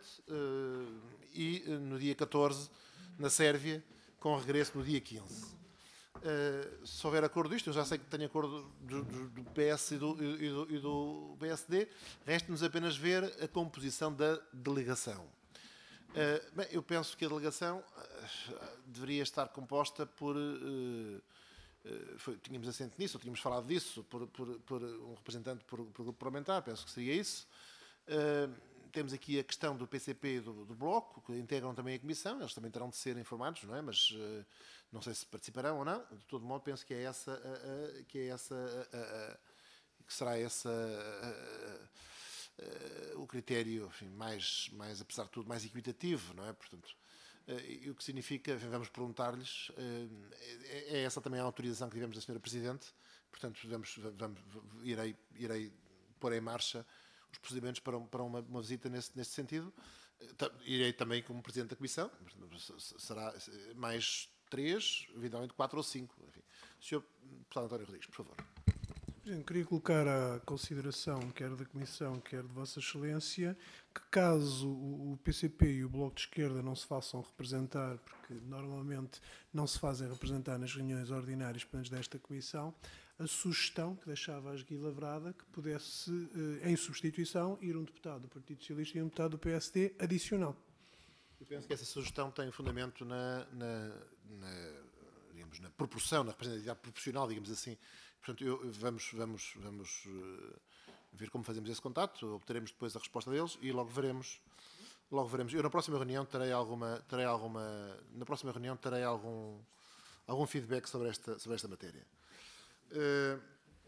e no dia catorze, na Sérvia, com regresso no dia quinze. Uh, se houver acordo disto, eu já sei que tenho acordo do, do, do P S e do, e, do, e do P S D, resta-nos apenas ver a composição da delegação. Uh, bem, eu penso que a delegação uh, deveria estar composta por... Uh, uh, foi, tínhamos assento nisso, ou tínhamos falado disso, por, por, por um representante por, por grupo parlamentar, penso que seria isso. Uh, Temos aqui a questão do P C P e do, do Bloco, que integram também a Comissão, eles também terão de ser informados, não é? Mas uh, não sei se participarão ou não. De todo modo, penso que é essa, uh, uh, que é essa, uh, uh, que será essa uh, uh, o critério, enfim, mais, mais, apesar de tudo, mais equitativo, não é? Portanto, uh, e o que significa, enfim, vamos perguntar-lhes, uh, é, é essa também a autorização que tivemos da senhora Presidente. Portanto, vamos, vamos, irei, irei pôr em marcha os procedimentos para, para uma, uma visita nesse, nesse sentido. Irei também como Presidente da Comissão, será mais três, eventualmente quatro ou cinco. Enfim. senhor Deputado António Rodrigues, por favor. Presidente, queria colocar à consideração, quer da Comissão, quer de Vossa Excelência, que caso o P C P e o Bloco de Esquerda não se façam representar, porque normalmente não se fazem representar nas reuniões ordinárias pendentes desta Comissão, a sugestão que deixava a esguia lavrada que pudesse, em substituição, ir um deputado do Partido Socialista e um deputado do P S D adicional. Eu penso que essa sugestão tem fundamento na, na, na, digamos, na proporção, na representatividade proporcional, digamos assim. Portanto, eu, vamos, vamos, vamos uh, ver como fazemos esse contato, obteremos depois a resposta deles e logo veremos. Logo veremos. Eu na próxima reunião terei alguma, terei alguma, na próxima reunião terei algum, algum feedback sobre esta, sobre esta matéria. Uh,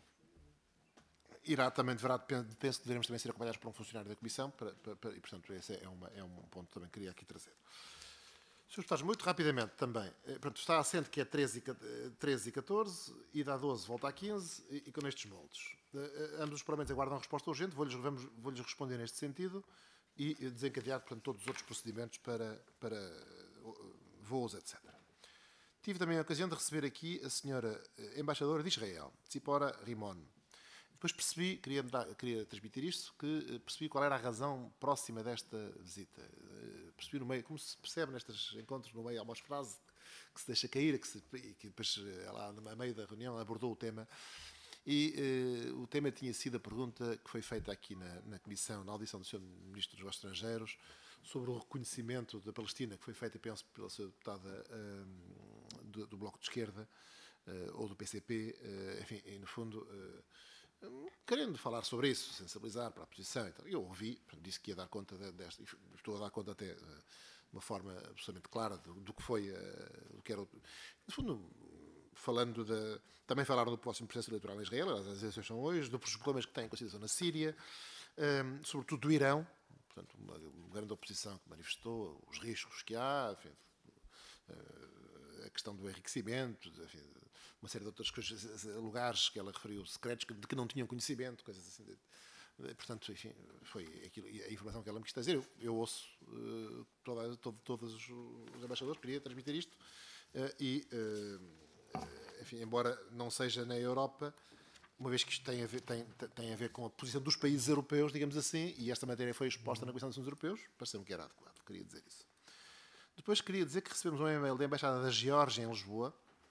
irá também, deverá, penso que devemos também ser acompanhados por um funcionário da Comissão, para, para, para, e portanto esse é, uma, é um ponto que também queria aqui trazer. senhores Deputados, muito rapidamente também, portanto, está assente que é treze e catorze, e dá doze, volta a quinze, e, e com estes moldes. Uh, ambos os Parlamentos aguardam resposta urgente, vou-lhes vou responder neste sentido e desencadear, portanto, todos os outros procedimentos para, para voos, etcétera. Tive também a ocasião de receber aqui a senhora Embaixadora de Israel, Tzipora Rimon. Depois percebi, queria, queria transmitir isto, que percebi qual era a razão próxima desta visita. Percebi no meio, como se percebe nestes encontros, no meio há uma frase que se deixa cair, que, se, que depois, lá no meio da reunião, abordou o tema. E uh, o tema tinha sido a pergunta que foi feita aqui na, na Comissão, na audição do senhor Ministro dos Negócios Estrangeiros, sobre o reconhecimento da Palestina, que foi feita, penso, pela senhora Deputada uh, do, do Bloco de Esquerda, uh, ou do P C P, uh, enfim, e no fundo... Uh, querendo falar sobre isso, sensibilizar para a posição. Então, eu ouvi, disse que ia dar conta desta, estou a dar conta até de uma forma absolutamente clara do, do que foi, do que era, no fundo, falando de, também falaram do próximo processo eleitoral em Israel, as eleições são hoje, dos problemas que têm em consideração na Síria, um, sobretudo do Irão, portanto, uma, uma grande oposição que manifestou, os riscos que há, enfim, a questão do enriquecimento, enfim, uma série de outras coisas, lugares que ela referiu, secretos, de que não tinham conhecimento, coisas assim. Portanto, enfim, foi aquilo, a informação que ela me quis trazer. Eu, eu ouço uh, toda, todo, todos os embaixadores, queria transmitir isto, uh, e, uh, enfim, embora não seja na Europa, uma vez que isto tem a, ver, tem, tem a ver com a posição dos países europeus, digamos assim, e esta matéria foi exposta na Comissão dos Assuntos Europeus, pareceu-me que era adequado, queria dizer isso. Depois queria dizer que recebemos um e-mail da Embaixada da Geórgia em Lisboa.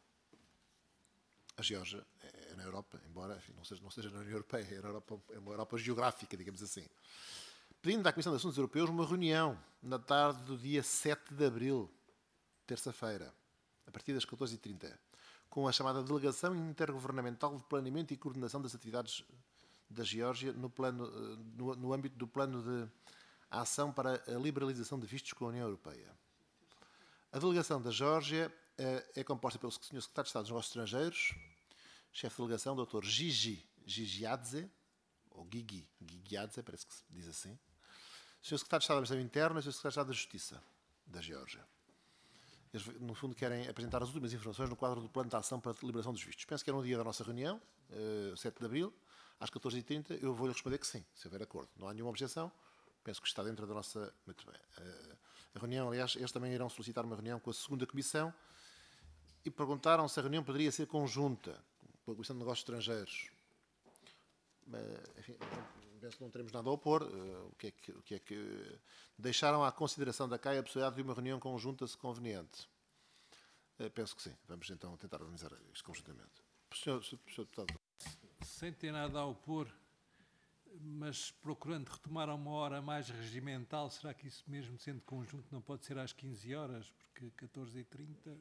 A Geórgia é na Europa, embora enfim, não, seja, não seja na União Europeia, é, na Europa, é uma Europa geográfica, digamos assim. Pedindo à Comissão de Assuntos Europeus uma reunião na tarde do dia sete de abril, terça-feira, a partir das catorze e trinta, com a chamada Delegação Intergovernamental de Planeamento e Coordenação das Atividades da Geórgia no, plano, no, no âmbito do Plano de Ação para a Liberalização de Vistos com a União Europeia. A delegação da Geórgia é composta pelo senhor Secretário de Estado dos Negócios Estrangeiros, chefe de delegação, doutor Gigi Gigiadze, ou Gigi Gigiadze, parece que se diz assim, senhor Secretário de Estado da Administração Interna e senhor Secretário de Estado da Justiça da Geórgia. Eles, no fundo, querem apresentar as últimas informações no quadro do Plano de Ação para a Liberação dos Vistos. Penso que era um dia da nossa reunião, sete de abril, às catorze e trinta, eu vou-lhe responder que sim, se houver acordo. Não há nenhuma objeção, penso que está dentro da nossa... Muito bem. A reunião, aliás, eles também irão solicitar uma reunião com a segunda Comissão e perguntaram se a reunião poderia ser conjunta com a Comissão de Negócios Estrangeiros. Enfim, penso que não teremos nada a opor. O que é que, o que, é que deixaram à consideração da C A I a possibilidade de uma reunião conjunta, se conveniente? Penso que sim. Vamos então tentar organizar isto conjuntamente. Senhor, senhor Deputado. Sem ter nada a opor, mas procurando retomar a uma hora mais regimental, será que isso mesmo sendo conjunto não pode ser às quinze horas? Porque catorze e trinta...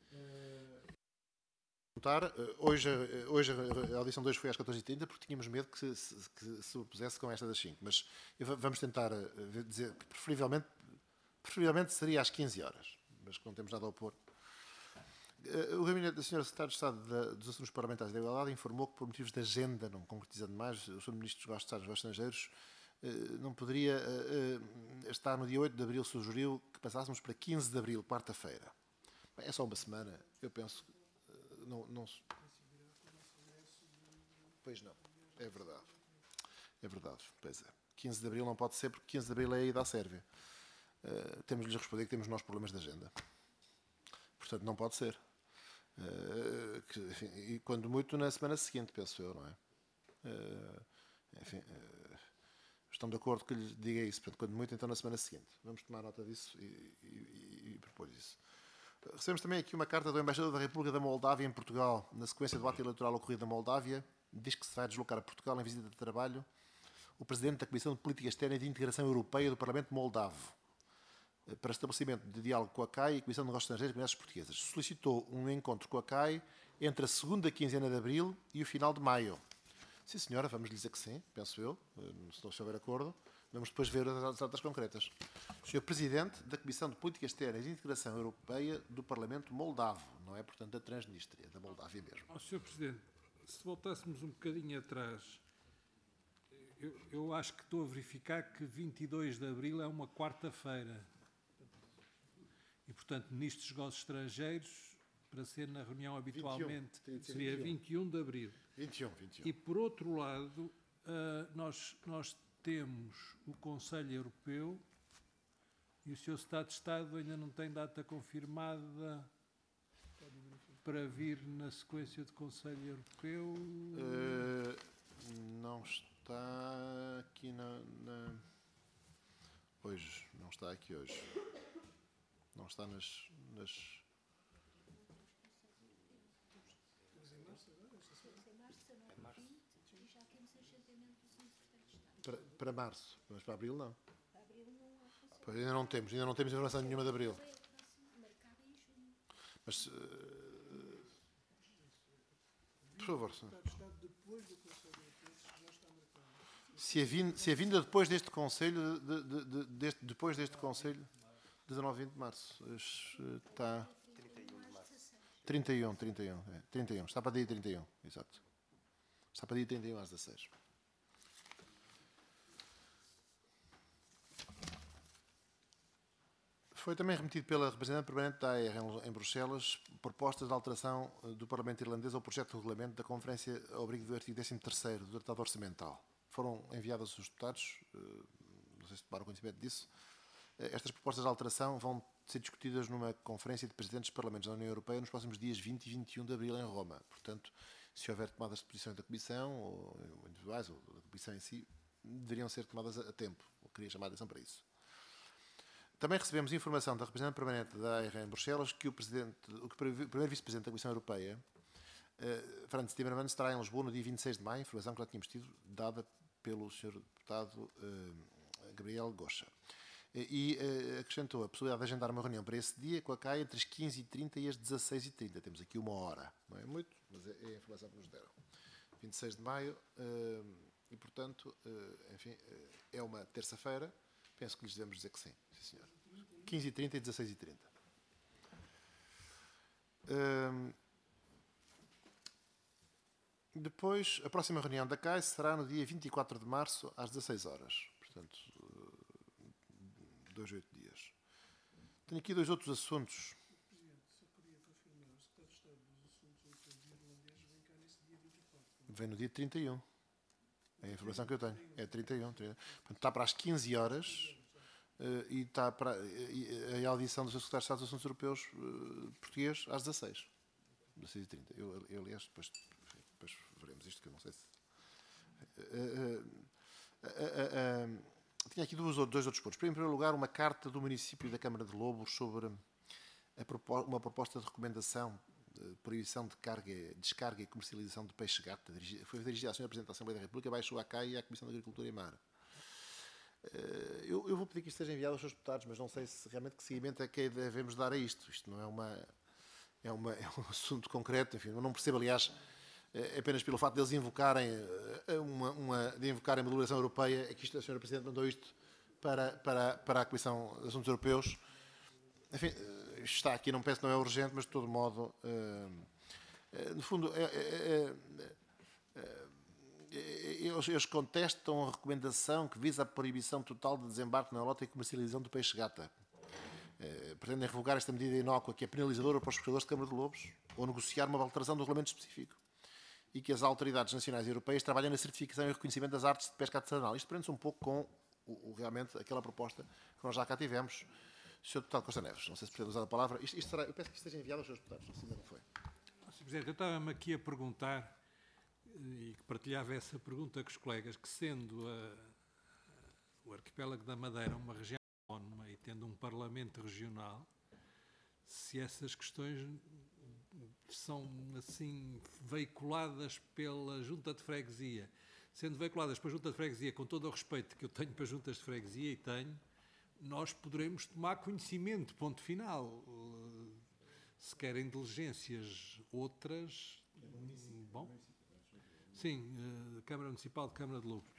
Hoje, hoje a audição de hoje foi às catorze e trinta porque tínhamos medo que se, que se opusesse com esta das cinco, mas vamos tentar dizer que preferivelmente, preferivelmente seria às quinze horas, mas que não temos nada a opor. O gabinete da senhora Secretária de Estado dos Assuntos Parlamentares e da Igualdade informou que, por motivos de agenda, não concretizando mais, o senhor Ministro dos Negócios Estrangeiros não poderia estar no dia oito de abril, sugeriu que passássemos para quinze de abril, quarta-feira. É só uma semana, eu penso que não, não... Pois não, é verdade. É verdade, pois é. quinze de Abril não pode ser, porque quinze de Abril é a ida à Sérvia. Uh, temos de lhes responder que temos nós problemas de agenda. Portanto, não pode ser. Uh, que, enfim, e quando muito na semana seguinte, penso eu, não é? Uh, enfim, uh, estão de acordo que lhe diga isso. Portanto, quando muito, então na semana seguinte. Vamos tomar nota disso e, e, e, e propor isso. Recebemos também aqui uma carta do embaixador da República da Moldávia em Portugal. Na sequência do ato eleitoral ocorrido na Moldávia, diz que se vai deslocar a Portugal em visita de trabalho o presidente da Comissão de Política Externa e de Integração Europeia do Parlamento Moldavo, para estabelecimento de diálogo com a C A I e a Comissão de Negócios Estrangeiros e Comunidades Portuguesas. Solicitou um encontro com a C A I entre a segunda quinzena de abril e o final de maio. Sim, senhora, vamos lhe dizer que sim, penso eu, se não houver acordo. Vamos depois ver as datas concretas. senhor Presidente da Comissão de Política Externa e de Integração Europeia do Parlamento Moldavo, não é, portanto, da Transnistria, da Moldávia mesmo. Oh, senhor Presidente, se voltássemos um bocadinho atrás, eu, eu acho que estou a verificar que vinte e dois de abril é uma quarta-feira. E, portanto, Ministro dos Negócios Estrangeiros, para ser na reunião habitualmente, vinte e um, seria vinte e um de abril. vinte e um, vinte e um. E, por outro lado, uh, nós, nós temos o Conselho Europeu e o senhor Secretário de Estado ainda não tem data confirmada para vir na sequência do Conselho Europeu? Uh, não está aqui na, na... Hoje, não está aqui hoje. Não está nas... nas... Para, para março, mas para abril não. Pois ainda não temos, ainda não temos informação nenhuma de abril. Mas, uh, por favor, senhor. Se a, vinda, se a vinda depois deste Conselho, de, de, de, deste, depois deste Conselho, dezanove, vinte de março, está... trinta e um, trinta e um, é, trinta e um, está para dia trinta e um, exato. Está para dia trinta e um às dezasseis. Foi também remetido pela representante permanente da A E R em Bruxelas propostas de alteração do Parlamento Irlandês ao projeto de regulamento da Conferência ao abrigo do artigo décimo terceiro do Tratado Orçamental. Foram enviadas aos deputados, não sei se tomaram conhecimento disso. Estas propostas de alteração vão ser discutidas numa Conferência de Presidentes dos Parlamentos da União Europeia nos próximos dias vinte e vinte e um de abril em Roma. Portanto, se houver tomadas de posição da Comissão, ou individuais, ou da Comissão em si, deveriam ser tomadas a tempo. Eu queria chamar a atenção para isso. Também recebemos informação da representante permanente da A E R em Bruxelas que o, presidente, o primeiro vice-presidente da Comissão Europeia, uh, Frans Timmermans, estará em Lisboa no dia vinte e seis de maio, informação que já tínhamos tido, dada pelo senhor deputado uh, Gabriel Gocha. E uh, acrescentou a possibilidade de agendar uma reunião para esse dia com a C A I entre as quinze e trinta e as dezasseis e trinta. Temos aqui uma hora. Não é muito, mas é, é a informação que nos deram. vinte e seis de maio, uh, e portanto, uh, enfim, uh, é uma terça-feira. Penso que lhes devemos dizer que sim, sim senhor. quinze e trinta e dezasseis e trinta. Hum, depois, a próxima reunião da C A I será no dia vinte e quatro de março, às dezasseis horas. Portanto, dois, oito dias. Tenho aqui dois outros assuntos. Vem no dia trinta e um. É a informação que eu tenho. É trinta e um. trinta. Portanto, está para as quinze horas uh, e está para uh, a audição do seu Secretário de Estado dos Assuntos Europeus uh, português às dezasseis. dezasseis e trinta. Eu, eu aliás, depois, depois veremos isto, que eu não sei se... Uh, uh, uh, uh, uh, tinha aqui dois, dois outros pontos. Em primeiro lugar, uma carta do município da Câmara de Lobos sobre a, uma proposta de recomendação de proibição de carga, descarga e comercialização de peixe-gata. Foi dirigida à senhora Presidente da Assembleia da República, baixo à C A I e à Comissão de Agricultura e Mar. Eu, eu vou pedir que isto seja enviado aos seus deputados, mas não sei se realmente que seguimento é que devemos dar a isto. Isto não é uma... É, uma, é um assunto concreto, enfim, eu não percebo, aliás, apenas pelo facto de eles invocarem uma, uma, de invocarem uma deliberação europeia, é que isto, a senhora Presidente mandou isto para, para, para a Comissão de Assuntos Europeus. Enfim, isto está aqui, não penso que não é urgente, mas de todo modo, uh, uh, no fundo, é, é, é, é, eles, eles contestam a recomendação que visa a proibição total de desembarque na lota e comercialização do peixe-gata. Uh, pretendem revogar esta medida inócua que é penalizadora para os pescadores de Câmara de Lobos ou negociar uma alteração do regulamento específico. e que as autoridades nacionais e europeias trabalhem na certificação e reconhecimento das artes de pesca artesanal. Isto prende-se um pouco com o, o, realmente aquela proposta que nós já cá tivemos. senhor Deputado Costa Neves, não sei se pretende usar a palavra. Isto, isto será, eu peço que isto esteja enviado aos senhores deputados, se ainda não foi. senhor Presidente, eu estava-me aqui a perguntar, e que partilhava essa pergunta com os colegas, que sendo a, o arquipélago da Madeira uma região autónoma e tendo um parlamento regional, se essas questões são assim veiculadas pela Junta de Freguesia, sendo veiculadas pela Junta de Freguesia, com todo o respeito que eu tenho para as Juntas de Freguesia, e tenho, nós poderemos tomar conhecimento, ponto final. Se querem diligências outras, bom, sim, Câmara Municipal de Câmara de Lobos.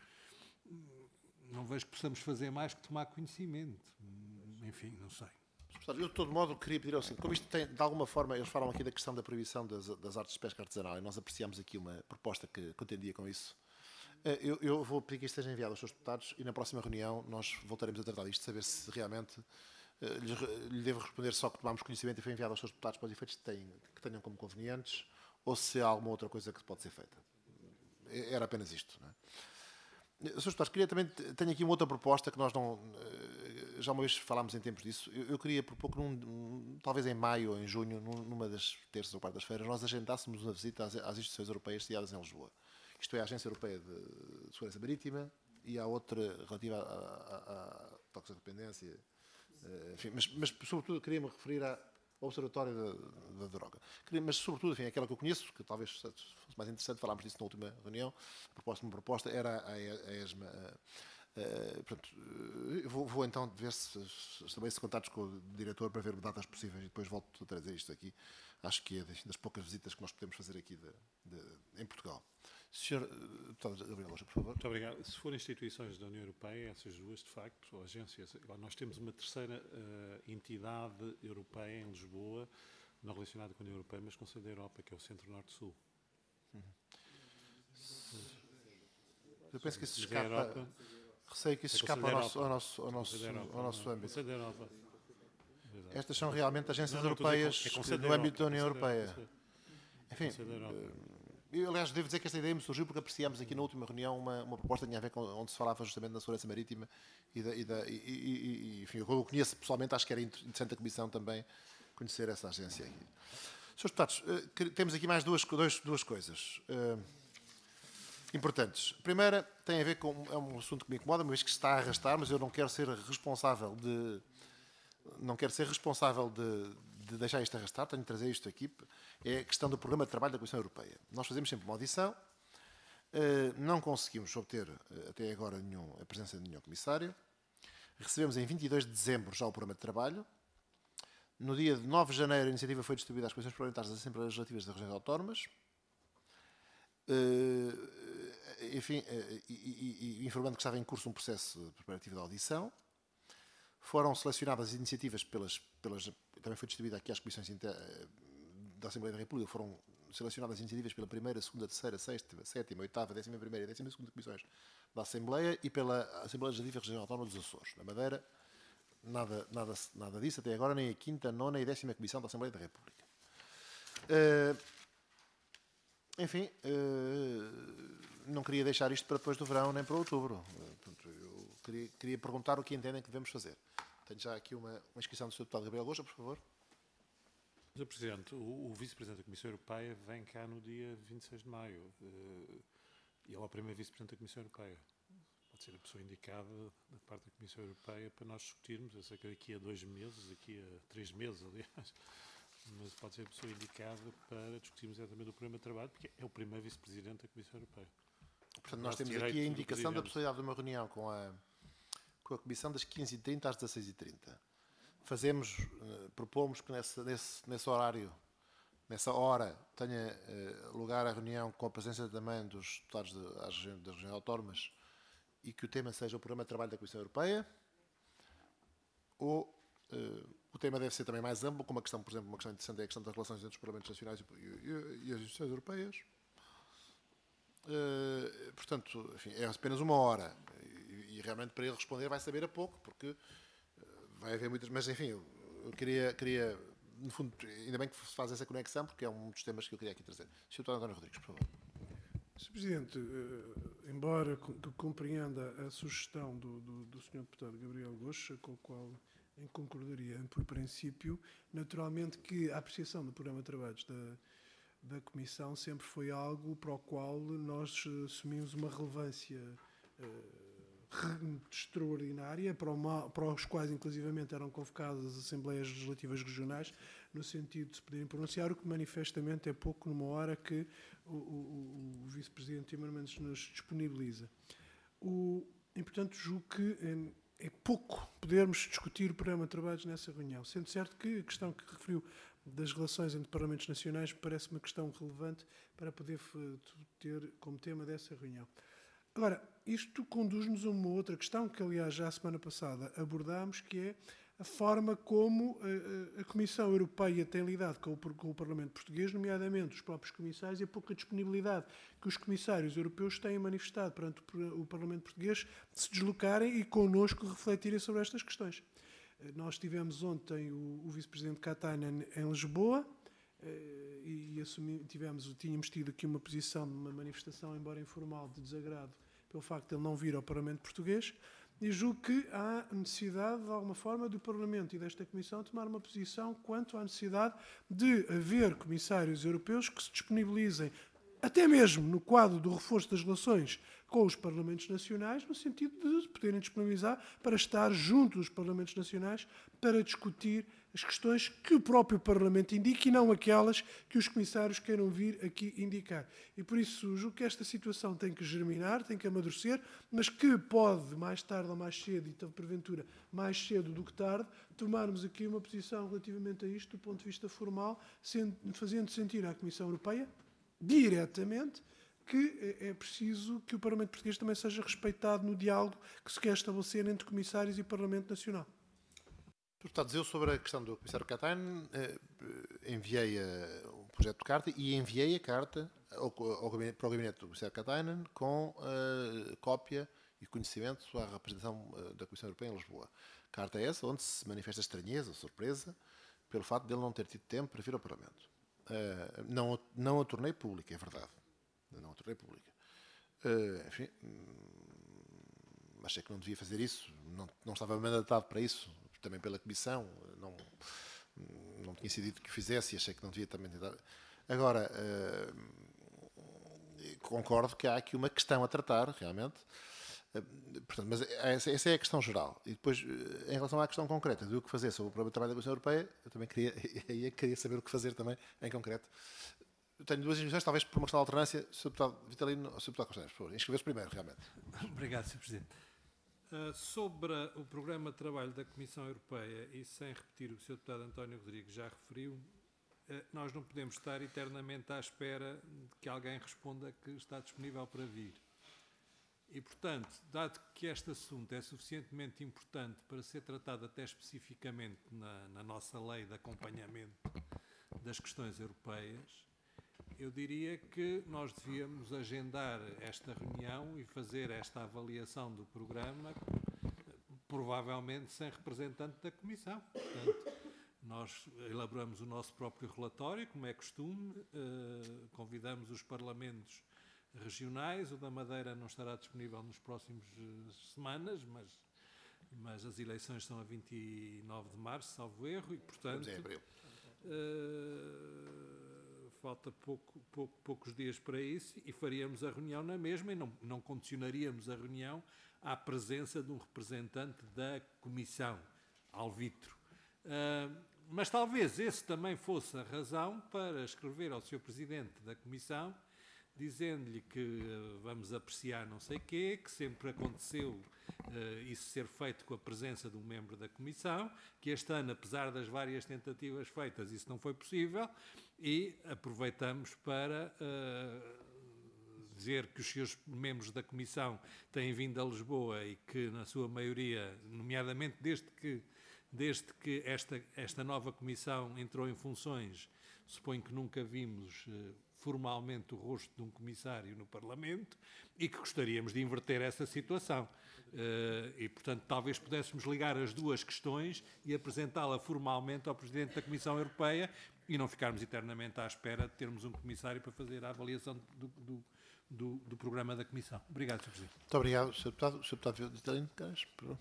Não vejo que possamos fazer mais que tomar conhecimento. Enfim, não sei. Eu, de todo modo, queria pedir ao seguinte, como isto tem, de alguma forma, eles falam aqui da questão da proibição das, das artes de pesca artesanal, e nós apreciamos aqui uma proposta que contendia com isso. Eu, eu vou pedir que isto esteja enviado aos seus deputados e na próxima reunião nós voltaremos a tratar disto, saber se realmente uh, lhe, lhe devo responder só que tomamos conhecimento e foi enviado aos seus deputados para os efeitos que, têm, que tenham como convenientes, ou se há alguma outra coisa que pode ser feita. Era apenas isto, não é? senhores Deputados, queria também, tenho aqui uma outra proposta que nós não, já uma vez falámos em tempos disso, eu, eu queria propor que num, talvez em maio ou em junho, numa das terças ou quartas-feiras, nós agendássemos uma visita às, às instituições europeias sediadas em Lisboa. Isto é, a Agência Europeia de Segurança Marítima e a outra relativa à toxicodependência, enfim, mas, mas sobretudo queria-me referir à, ao Observatório da, da Droga. Queria, mas sobretudo, enfim, aquela que eu conheço, que talvez fosse mais interessante, falámos disso na última reunião, a proposta, uma proposta era a, a ESMA. Uh, portanto, uh, vou, vou então ver se estabeleço contactos com o diretor para ver datas possíveis e depois volto a trazer isto aqui. Acho que é das, das poucas visitas que nós podemos fazer aqui de, de, em Portugal. senhor Deputado Gabriel Loja, por favor. Muito obrigado. Se forem instituições da União Europeia, essas duas, de facto, ou agências, nós temos uma terceira uh, entidade europeia em Lisboa, não relacionada com a União Europeia, mas com a da Europa, que é o Centro Norte-Sul. Uhum. Eu penso que isso escapa... Receio que isso escapa ao nosso, ao nosso, ao nosso, ao nosso âmbito. Estas são realmente agências europeias no âmbito da União Europeia. Enfim, eu aliás devo dizer que esta ideia me surgiu porque apreciámos aqui na última reunião uma, uma proposta que tinha a ver com onde se falava justamente da segurança marítima e, da, e, da, e, e, e enfim, eu conheço pessoalmente, acho que era interessante a Comissão também conhecer essa agência aqui. senhores Deputados, temos aqui mais duas, duas, duas coisas importantes. A primeira tem a ver com, é um assunto que me incomoda, uma vez que se está a arrastar, mas eu não quero ser responsável de, não quero ser responsável de, de deixar isto arrastar, tenho de trazer isto aqui, é a questão do programa de trabalho da Comissão Europeia. Nós fazemos sempre uma audição, não conseguimos obter até agora nenhum, a presença de nenhum comissário, recebemos em vinte e dois de dezembro já o programa de trabalho, no dia de nove de janeiro a iniciativa foi distribuída às Comissões Parlamentares das Assembleias Legislativas das Regiões Autónomas. Uh, enfim, uh, e, e, e informando que estava em curso um processo preparativo de audição. Foram selecionadas iniciativas pelas, pelas também foi distribuída aqui às comissões inter, da Assembleia da República, foram selecionadas iniciativas pela primeira, segunda, terceira, sexta, sétima, oitava, décima primeira e décima segunda comissões da Assembleia e pela Assembleia Legislativa Regional Autónoma dos Açores. Na Madeira, nada, nada, nada disso até agora, nem a quinta, nona e décima comissão da Assembleia da República. Uh, Enfim, não queria deixar isto para depois do verão nem para outubro. Eu queria, queria perguntar o que entendem que devemos fazer. Tenho já aqui uma, uma inscrição do senhor Deputado Gabriel Loja, por favor. senhor Presidente, o, o Vice-Presidente da Comissão Europeia vem cá no dia vinte e seis de maio. E ele é o primeiro Vice-Presidente da Comissão Europeia. Pode ser a pessoa indicada da parte da Comissão Europeia para nós discutirmos. Eu sei que daqui a dois meses, daqui a três meses, aliás, mas pode ser a pessoa indicada para discutirmos exatamente o programa de trabalho, porque é o primeiro Vice-Presidente da Comissão Europeia. Portanto, nós temos aqui a indicação da possibilidade de uma reunião com a, com a Comissão das quinze e trinta às dezasseis e trinta. Fazemos, uh, propomos que nesse, nesse, nesse horário, nessa hora, tenha uh, lugar a reunião com a presença também dos deputados de, das, regiões, das regiões autónomas e que o tema seja o programa de trabalho da Comissão Europeia, ou uh, o tema deve ser também mais amplo, como a questão, por exemplo, uma questão interessante é a questão das relações entre os Parlamentos Nacionais e, e, e as instituições europeias. Uh, portanto, enfim, é apenas uma hora e, e realmente para ele responder vai saber a pouco, porque uh, vai haver muitas... Mas, enfim, eu, eu queria, queria, no fundo, ainda bem que se faz essa conexão, porque é um dos temas que eu queria aqui trazer. senhor Doutor António Rodrigues, por favor. senhor Presidente, eh, embora co- que compreenda a sugestão do, do, do senhor Deputado Gabriel Goxa, com o qual em concordaria por princípio, naturalmente que a apreciação do programa de trabalhos da, da Comissão sempre foi algo para o qual nós eh, assumimos uma relevância eh, re- extraordinária, para, uma, para os quais inclusivamente eram convocadas as Assembleias Legislativas Regionais, no sentido de se poderem pronunciar, o que manifestamente é pouco numa hora que o, o, o Vice-Presidente Timmermans nos disponibiliza. O, e, portanto, julgo que é, é pouco podermos discutir o programa de trabalhos nessa reunião, sendo certo que a questão que referiu das relações entre Parlamentos Nacionais me parece uma questão relevante para poder ter como tema dessa reunião. Agora, isto conduz-nos a uma outra questão que, aliás, já a semana passada abordámos, que é a forma como a, a Comissão Europeia tem lidado com o, com o Parlamento Português, nomeadamente os próprios comissários, e a pouca disponibilidade que os comissários europeus têm manifestado perante o, o Parlamento Português de se deslocarem e connosco refletirem sobre estas questões. Nós tivemos ontem o, o Vice-Presidente Katainen em Lisboa, e, e assumi, tivemos, tínhamos tido aqui uma posição de uma manifestação, embora informal, de desagrado pelo facto de ele não vir ao Parlamento Português, e julgo que há necessidade, de alguma forma, do Parlamento e desta Comissão tomar uma posição quanto à necessidade de haver comissários europeus que se disponibilizem, até mesmo no quadro do reforço das relações com os Parlamentos Nacionais, no sentido de se poderem disponibilizar para estar junto dos Parlamentos Nacionais para discutir as questões que o próprio Parlamento indica e não aquelas que os comissários queiram vir aqui indicar. E por isso julgo que esta situação tem que germinar, tem que amadurecer, mas que pode, mais tarde ou mais cedo, e então, porventura mais cedo do que tarde, tomarmos aqui uma posição relativamente a isto do ponto de vista formal, sendo, fazendo sentir à Comissão Europeia, diretamente, que é preciso que o Parlamento Português também seja respeitado no diálogo que se quer estabelecer entre comissários e Parlamento Nacional. Deputados, eu sobre a questão do Comissário Katainen eh, enviei a, um projeto de carta e enviei a carta ao, ao gabinete, para o gabinete do Comissário Katainen com uh, cópia e conhecimento à representação uh, da Comissão Europeia em Lisboa. Carta essa onde se manifesta estranheza, surpresa, pelo facto de ele não ter tido tempo para vir ao Parlamento. Uh, não, não a tornei pública, é verdade. Não a tornei pública. Uh, enfim, hum, achei que não devia fazer isso, não, não estava mandatado para isso, também pela Comissão, não, não tinha sido dito que o fizesse e achei que não devia também tentar. Agora, uh, concordo que há aqui uma questão a tratar, realmente, uh, portanto, mas essa, essa é a questão geral. E depois, uh, em relação à questão concreta do que fazer sobre o programa de trabalho da Comissão Europeia, eu também queria, eu queria saber o que fazer também, em concreto. Eu tenho duas inscrições, talvez por uma questão de alternância, senhor Deputado Vitalino ou senhor Deputado Conselheiro, por favor, inscrever-se primeiro, realmente. Obrigado, senhor Presidente. Uh, sobre o programa de trabalho da Comissão Europeia, e sem repetir o que o senhor Deputado António Rodrigues já referiu, uh, nós não podemos estar eternamente à espera de que alguém responda que está disponível para vir. E, portanto, dado que este assunto é suficientemente importante para ser tratado até especificamente na, na nossa lei de acompanhamento das questões europeias, eu diria que nós devíamos agendar esta reunião e fazer esta avaliação do programa, provavelmente sem representante da Comissão. Portanto, nós elaboramos o nosso próprio relatório, como é costume, eh, convidamos os parlamentos regionais, o da Madeira não estará disponível nos próximos eh, semanas, mas, mas as eleições são a vinte e nove de março, salvo erro, e portanto... Uh, falta pouco, pouco, poucos dias para isso e faríamos a reunião na mesma e não, não condicionaríamos a reunião à presença de um representante da Comissão, alvitro. Uh, mas talvez esse também fosse a razão para escrever ao senhor Presidente da Comissão, dizendo-lhe que uh, vamos apreciar não sei quê, que sempre aconteceu uh, isso ser feito com a presença de um membro da Comissão, que este ano, apesar das várias tentativas feitas, isso não foi possível, e aproveitamos para uh, dizer que os seus membros da Comissão têm vindo a Lisboa e que, na sua maioria, nomeadamente desde que, desde que esta, esta nova Comissão entrou em funções, suponho que nunca vimos uh, formalmente o rosto de um comissário no Parlamento e que gostaríamos de inverter essa situação. Uh, e, portanto, talvez pudéssemos ligar as duas questões e apresentá-la formalmente ao Presidente da Comissão Europeia e não ficarmos eternamente à espera de termos um comissário para fazer a avaliação do, do, do, do programa da Comissão. Obrigado, senhor Presidente. Muito obrigado, senhor Deputado. senhor Deputado Vitalino Queiroz, por favor.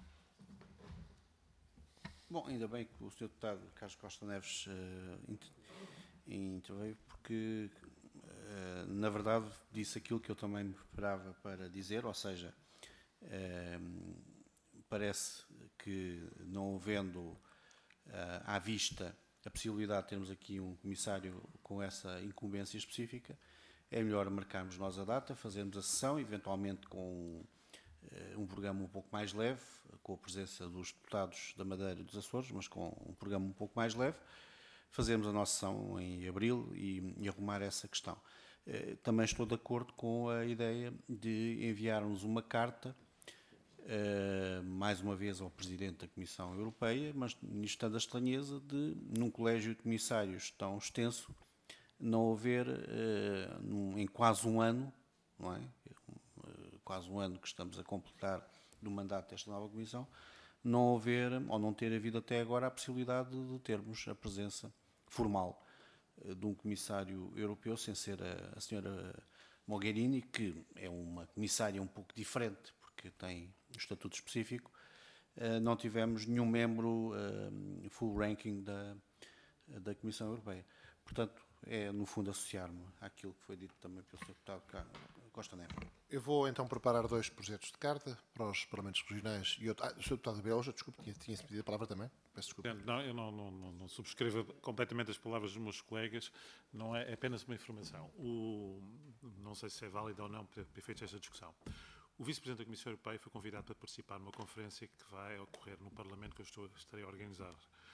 Bom, ainda bem que o senhor Deputado Carlos Costa Neves uh, interveio, porque, uh, na verdade, disse aquilo que eu também me preparava para dizer, ou seja, uh, parece que, não havendo uh, à vista a possibilidade de termos aqui um comissário com essa incumbência específica, é melhor marcarmos nós a data, fazermos a sessão, eventualmente com uh, um programa um pouco mais leve, com a presença dos deputados da Madeira e dos Açores, mas com um programa um pouco mais leve, fazermos a nossa sessão em abril e, e arrumar essa questão. Uh, também estou de acordo com a ideia de enviarmos uma carta, uh, mais uma vez ao Presidente da Comissão Europeia, mas nisto estando a estranheza de, num colégio de comissários tão extenso, não haver, uh, num, em quase um ano, não é? Uh, quase um ano que estamos a completar do mandato desta nova Comissão, não haver, ou não ter havido até agora a possibilidade de termos a presença formal uh, de um Comissário Europeu, sem ser a, a senhora Mogherini, que é uma comissária um pouco diferente, porque tem um estatuto específico. Uh, não tivemos nenhum membro uh, full ranking da, da Comissão Europeia. Portanto, é, no fundo, associar-me àquilo que foi dito também pelo senhor Deputado Costa Neves. Eu vou então preparar dois projetos de carta para os Parlamentos Regionais e outro. Ah, o senhor Deputado Belja, desculpe, tinha-se tinha pedido a palavra também. Peço desculpa. Não, eu não, não, não, não subscrevo completamente as palavras dos meus colegas, não é, é apenas uma informação. O, não sei se é válida ou não para efeitos desta discussão. O Vice-Presidente da Comissão Europeia foi convidado para participar numa conferência que vai ocorrer no Parlamento que eu estou, estarei a organizar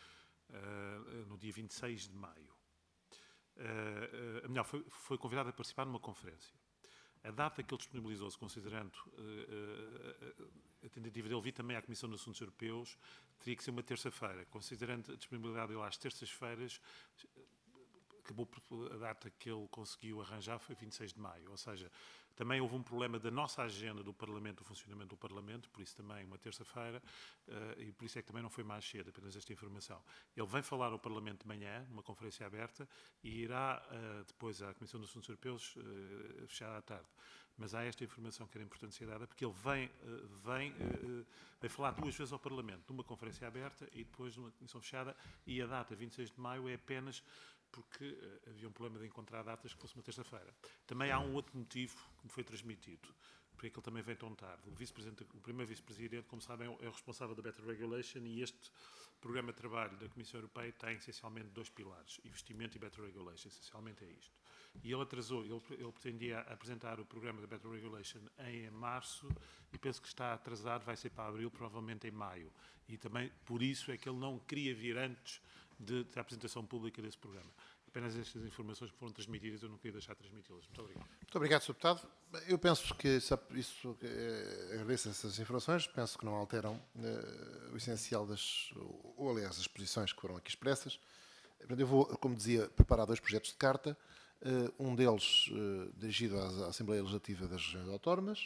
uh, no dia vinte e seis de maio. Uh, uh, melhor, foi, foi convidado a participar numa conferência. A data que ele disponibilizou-se, considerando uh, uh, a tentativa dele vir também à Comissão de Assuntos Europeus, teria que ser uma terça-feira. Considerando a disponibilidade dele às terças-feiras, acabou por, a data que ele conseguiu arranjar foi vinte e seis de maio. Ou seja, também houve um problema da nossa agenda do Parlamento, do funcionamento do Parlamento, por isso também uma terça-feira, uh, e por isso é que também não foi mais cedo, apenas esta informação. Ele vem falar ao Parlamento de manhã, numa conferência aberta, e irá uh, depois à Comissão dos Assuntos Europeus uh, fechar à tarde. Mas há esta informação que era importante ser dada, porque ele vem, uh, vem, uh, vem falar duas vezes ao Parlamento, numa conferência aberta e depois numa comissão fechada, e a data vinte e seis de maio é apenas porque uh, havia um problema de encontrar datas que fosse uma terça-feira. Também há um outro motivo que me foi transmitido, porque é que ele também vem tão tarde. O, vice-presidente, o primeiro vice-presidente, como sabem, é o responsável da Better Regulation, e este programa de trabalho da Comissão Europeia tem essencialmente dois pilares, investimento e Better Regulation, essencialmente é isto. E ele atrasou, ele, ele pretendia apresentar o programa da Better Regulation em março, e penso que está atrasado, vai ser para abril, provavelmente em maio. E também por isso é que ele não queria vir antes de, da apresentação pública desse programa. Apenas estas informações que foram transmitidas, eu não queria deixar de transmiti-las. Muito obrigado. Muito obrigado, senhor Deputado. Eu penso que isso, isso eh, agradeço essas informações, penso que não alteram eh, o essencial das, ou aliás, as posições que foram aqui expressas. Eu vou, como dizia, preparar dois projetos de carta, eh, um deles eh, dirigido à Assembleia Legislativa das Regiões Autónomas,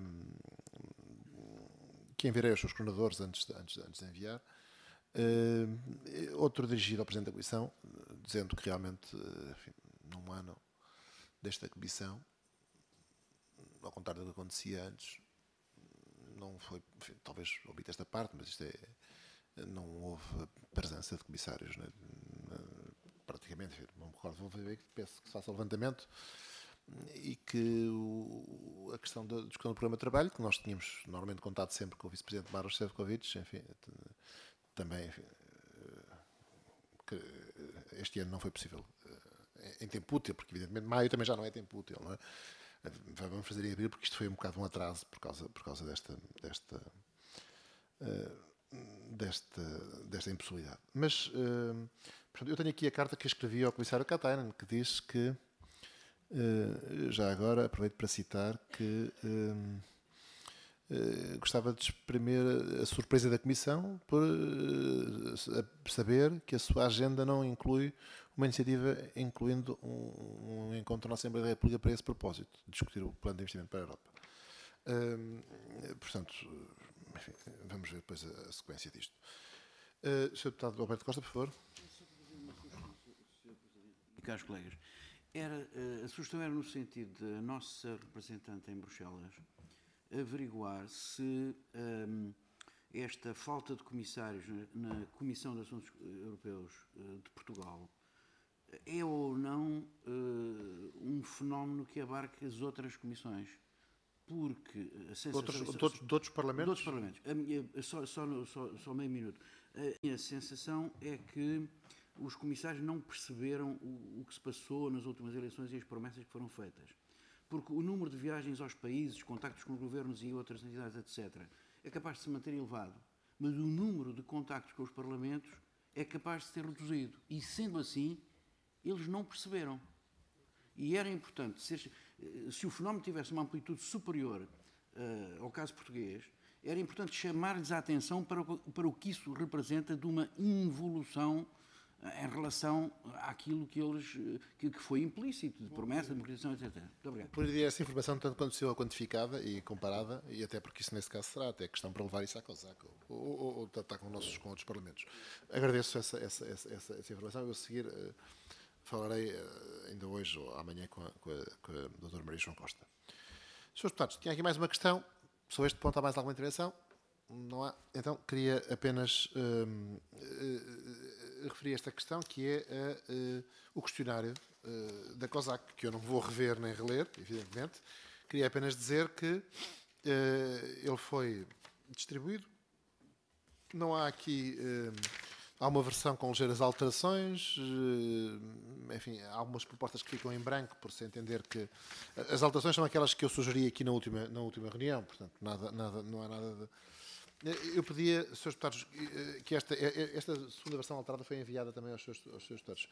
eh, que enviarei aos seus coordenadores antes de, antes, antes de enviar. Uh, outro dirigido ao Presidente da Comissão, dizendo que realmente, enfim, num ano desta Comissão, ao contrário do que acontecia antes, não foi, enfim, talvez omite esta parte, mas isto é, não houve presença de comissários, né? Praticamente, enfim, não me recordo, vou ver, peço que se faça o levantamento, e que o, a questão da discussão do programa de trabalho, que nós tínhamos normalmente contado sempre com o Vice-Presidente Maros Sefcovic, enfim, também, enfim, que este ano não foi possível em tempo útil, porque evidentemente maio também já não é tempo útil, não é? Vamos fazer em abril, porque isto foi um bocado um atraso por causa, por causa desta, desta, desta, desta impossibilidade. Mas, portanto, eu tenho aqui a carta que escrevi ao Comissário Katainen, que diz que, já agora, aproveito para citar, que Uh, gostava de exprimir a surpresa da Comissão por uh, saber que a sua agenda não inclui uma iniciativa incluindo um, um encontro na Assembleia da República para esse propósito, de discutir o plano de investimento para a Europa. Uh, portanto, enfim, vamos ver depois a, a sequência disto. Uh, senhor Deputado Alberto Costa, por favor. Caros colegas, Era, a sugestão era no sentido da nossa representante em Bruxelas averiguar se um, esta falta de comissários na, na Comissão de Assuntos Europeus uh, de Portugal é ou não uh, um fenómeno que abarca as outras comissões. Porque a sensação... Outros, de, outros, de outros parlamentos? De outros parlamentos. A minha, só, só, só, só meio minuto. A minha sensação é que os comissários não perceberam o, o que se passou nas últimas eleições e as promessas que foram feitas. Porque o número de viagens aos países, contactos com os governos e outras entidades, etcétera, é capaz de se manter elevado, mas o número de contactos com os parlamentos é capaz de ser reduzido. E, sendo assim, eles não perceberam. E era importante, se, se o fenómeno tivesse uma amplitude superior uh, ao caso português, era importante chamar-lhes a atenção para o, para o que isso representa de uma involução em relação àquilo que eles que, que foi implícito, de promessa, de democratização, etcétera. Muito obrigado. Poderia essa informação, tanto quanto possível, quantificada e comparada, e até porque isso, nesse caso, será até questão para levar isso à COSAC, ou, ou, ou tratar com, nossos, com outros parlamentos. agradeço essa, essa, essa, essa, essa informação. Eu, a seguir, uh, falarei uh, ainda hoje ou amanhã com a, com a, com a doutora Maria João Costa. senhores deputados, tinha aqui mais uma questão. Sobre este ponto há mais alguma intervenção? Não há. Então, queria apenas uh, uh, referir esta questão, que é uh, uh, o questionário uh, da COSAC, que eu não vou rever nem reler, evidentemente. Queria apenas dizer que uh, ele foi distribuído. Não há aqui... Uh, há uma versão com ligeiras alterações. Uh, enfim, há algumas propostas que ficam em branco, por se entender que... As alterações são aquelas que eu sugeri aqui na última, na última reunião, portanto, nada, nada, não há nada de... Eu pedia, senhores deputados, que esta, esta segunda versão alterada foi enviada também aos senhores, aos senhores deputados.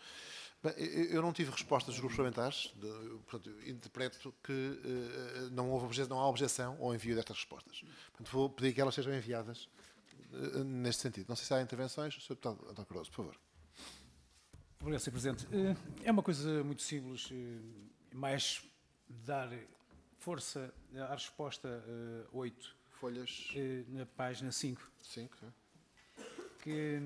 Eu não tive respostas dos grupos parlamentares, de, portanto, interpreto que uh, não, houve obje, não há objeção ao envio destas respostas. Portanto, vou pedir que elas sejam enviadas uh, neste sentido. Não sei se há intervenções. senhor deputado António Cardoso, por favor. Obrigado, senhor Presidente. É uma coisa muito simples, mais dar força à resposta oito. Folhas. Na página cinco. cinco, sim. Que,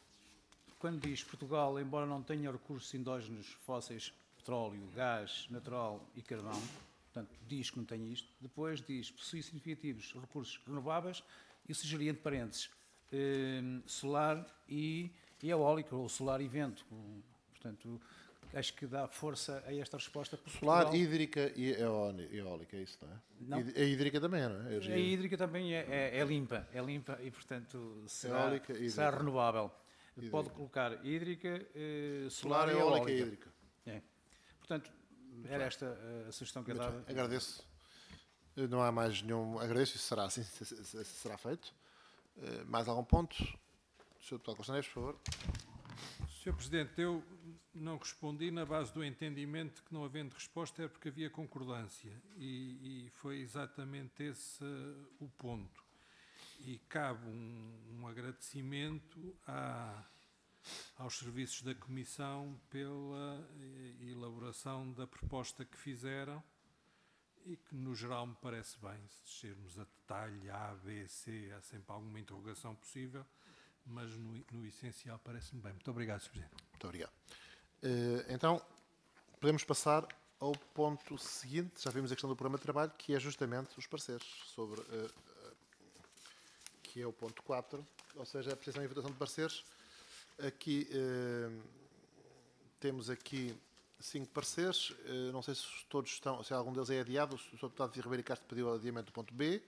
quando diz Portugal, embora não tenha recursos endógenos fósseis, petróleo, gás natural e carvão, portanto, diz que não tem isto. Depois diz possui significativos recursos renováveis e sugeria entre parênteses solar e, e eólico, ou solar e vento. Portanto, acho que dá força a esta resposta. Solar, hídrica e eólica, é isso, não é? Não. A hídrica também, não é? A hídrica também é, é, é limpa, é limpa e, portanto, será, eólica, será renovável. Hídrica. Pode colocar hídrica, eh, solar, solar, e eólica eólica. e hídrica. É. Portanto, era esta a sugestão que eu dava. Agradeço. Não há mais nenhum... Agradeço, isso será assim, será feito. Mais algum ponto? senhor deputado Costa Neves, por favor. senhor Presidente, eu não respondi na base do entendimento que, não havendo resposta, é porque havia concordância. E, e foi exatamente esse uh, o ponto. E cabe um, um agradecimento à, aos serviços da Comissão pela elaboração da proposta que fizeram e que, no geral, me parece bem. Se descermos a detalhe A, B, C, há sempre alguma interrogação possível, mas no, no essencial parece-me bem. Muito obrigado, senhor Presidente. Muito obrigado. Então, podemos passar ao ponto seguinte. Já vimos a questão do programa de trabalho, que é justamente os pareceres sobre... que é o ponto quatro, ou seja, a apreciação e votação de pareceres. Aqui temos aqui cinco pareceres. Não sei se todos estão, se algum deles é adiado. O senhor deputado de Ribeiro Castro pediu o adiamento do ponto B.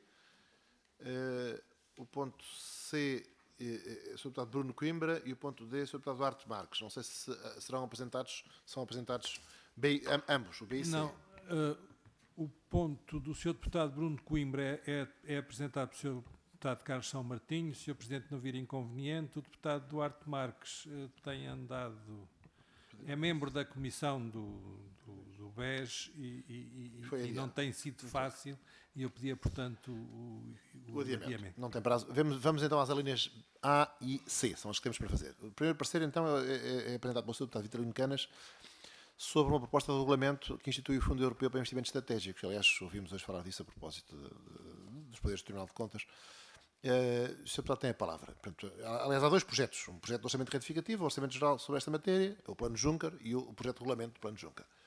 O ponto C... o senhor deputado Bruno Coimbra, e o ponto D, o senhor deputado Duarte Marques. Não sei se serão apresentados, são apresentados B, ambos, o B e C. Não, uh, o ponto do senhor deputado Bruno Coimbra é, é, é apresentado pelo senhor deputado Carlos São Martinho. Se o senhor Presidente não vir inconveniente, o deputado Duarte Marques uh, tem andado, é membro da comissão do, do, do B E S e, e, e, e não tem sido fácil, e eu pedia, portanto, o, o, o adiamento. adiamento. Não tem prazo. Vamos, vamos então às alíneas A e C, são as que temos para fazer. O primeiro parecer, então, é, é, é apresentado pelo senhor deputado Vitorino Canas sobre uma proposta de regulamento que institui o Fundo Europeu para Investimentos Estratégicos. Aliás, ouvimos hoje falar disso a propósito de, de, dos poderes do Tribunal de Contas. Uh, o senhor deputado tem a palavra. Portanto, aliás, há dois projetos. Um projeto de orçamento retificativo, o orçamento geral sobre esta matéria, o Plano Juncker, e o, o projeto de regulamento do Plano Juncker.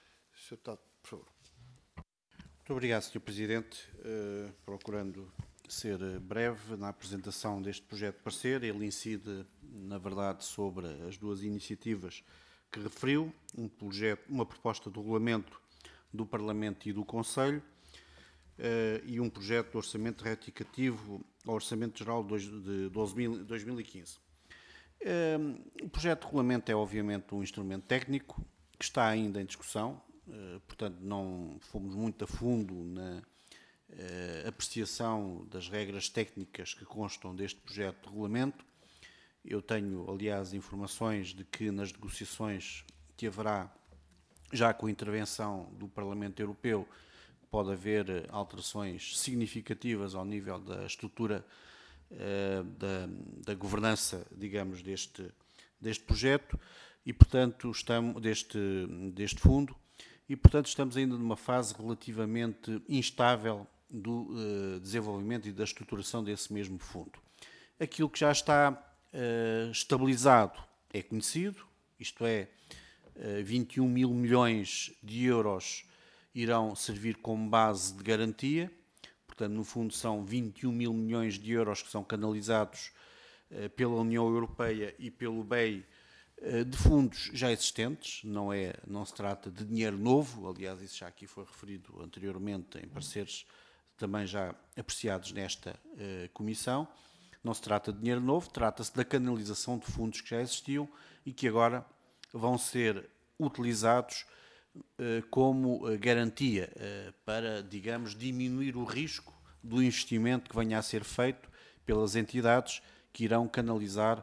senhor Deputado, por favor. Muito obrigado, senhor Presidente. Uh, procurando ser breve na apresentação deste projeto de parecer, ele incide, na verdade, sobre as duas iniciativas que referiu, um projeto, uma proposta de regulamento do Parlamento e do Conselho uh, e um projeto de orçamento reticativo ao Orçamento Geral de dois mil e quinze. Uh, o projeto de regulamento é, obviamente, um instrumento técnico que está ainda em discussão, uh, portanto, não fomos muito a fundo na uh, apreciação das regras técnicas que constam deste projeto de regulamento. Eu tenho, aliás, informações de que nas negociações que haverá, já com a intervenção do Parlamento Europeu, pode haver alterações significativas ao nível da estrutura uh, da, da governança, digamos, deste, deste projeto e, portanto, estamos, deste, deste fundo, e, portanto, estamos ainda numa fase relativamente instável do uh, desenvolvimento e da estruturação desse mesmo fundo. Aquilo que já está uh, estabilizado é conhecido, isto é, uh, vinte e um mil milhões de euros irão servir como base de garantia, portanto, no fundo, são vinte e um mil milhões de euros que são canalizados uh, pela União Europeia e pelo B E I uh, de fundos já existentes, não, é, não se trata de dinheiro novo, aliás, isso já aqui foi referido anteriormente em pareceres também já apreciados nesta uh, comissão. Não se trata de dinheiro novo, trata-se da canalização de fundos que já existiam e que agora vão ser utilizados uh, como uh, garantia uh, para, digamos, diminuir o risco do investimento que venha a ser feito pelas entidades que irão canalizar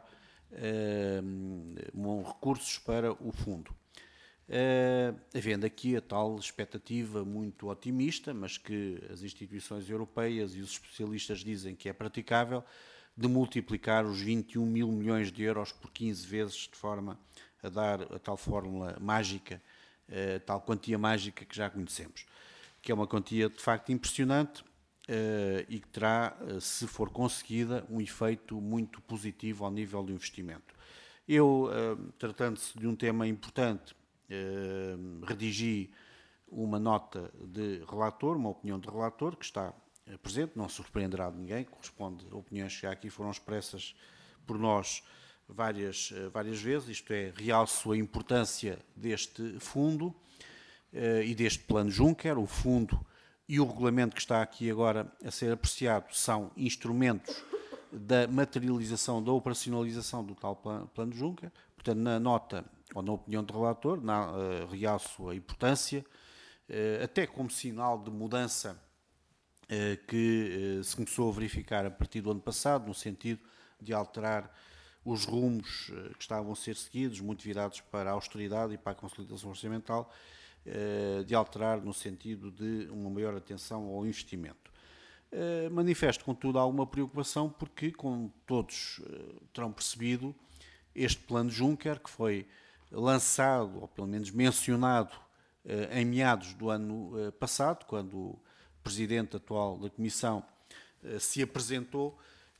uh, recursos para o fundo. Uh, havendo aqui a tal expectativa muito otimista, mas que as instituições europeias e os especialistas dizem que é praticável, de multiplicar os vinte e um mil milhões de euros por quinze vezes, de forma a dar a tal fórmula mágica, a tal quantia mágica que já conhecemos, que é uma quantia de facto impressionante uh, e que terá, uh, se for conseguida, um efeito muito positivo ao nível do investimento. Eu, uh, tratando-se de um tema importante, Uh, redigi uma nota de relator, uma opinião de relator, que está uh, presente, não surpreenderá de ninguém, corresponde a opiniões que já aqui foram expressas por nós várias, uh, várias vezes, isto é, realço a importância deste fundo uh, e deste plano Juncker. O fundo e o regulamento que está aqui agora a ser apreciado são instrumentos da materialização, da operacionalização do tal plano, plano Juncker. Portanto, na nota ou na opinião do relator, na, uh, realço a importância, uh, até como sinal de mudança uh, que uh, se começou a verificar a partir do ano passado, no sentido de alterar os rumos uh, que estavam a ser seguidos, muito virados para a austeridade e para a consolidação orçamental, uh, de alterar no sentido de uma maior atenção ao investimento. Uh, manifesto, contudo, alguma preocupação porque, como todos uh, terão percebido, este plano Juncker, que foi lançado, ou pelo menos mencionado, em meados do ano passado, quando o presidente atual da Comissão se apresentou,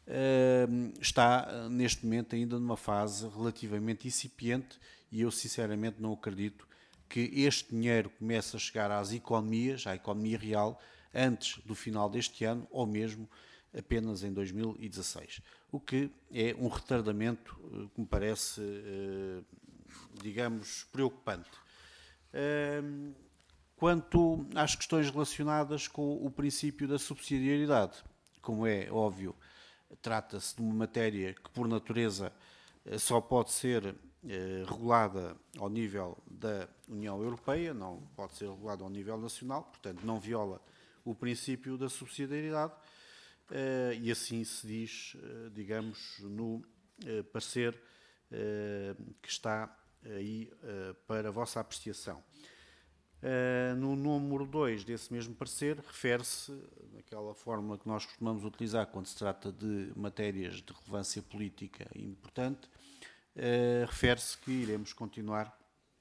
está neste momento ainda numa fase relativamente incipiente e eu sinceramente não acredito que este dinheiro comece a chegar às economias, à economia real, antes do final deste ano ou mesmo apenas em dois mil e dezasseis. O que é um retardamento que me parece, digamos, preocupante. Quanto às questões relacionadas com o princípio da subsidiariedade, como é óbvio, trata-se de uma matéria que, por natureza, só pode ser regulada ao nível da União Europeia, não pode ser regulada ao nível nacional, portanto, não viola o princípio da subsidiariedade, e assim se diz, digamos, no parecer que está aí para a vossa apreciação. No número dois desse mesmo parecer, refere-se, naquela fórmula que nós costumamos utilizar quando se trata de matérias de relevância política importante, refere-se que iremos continuar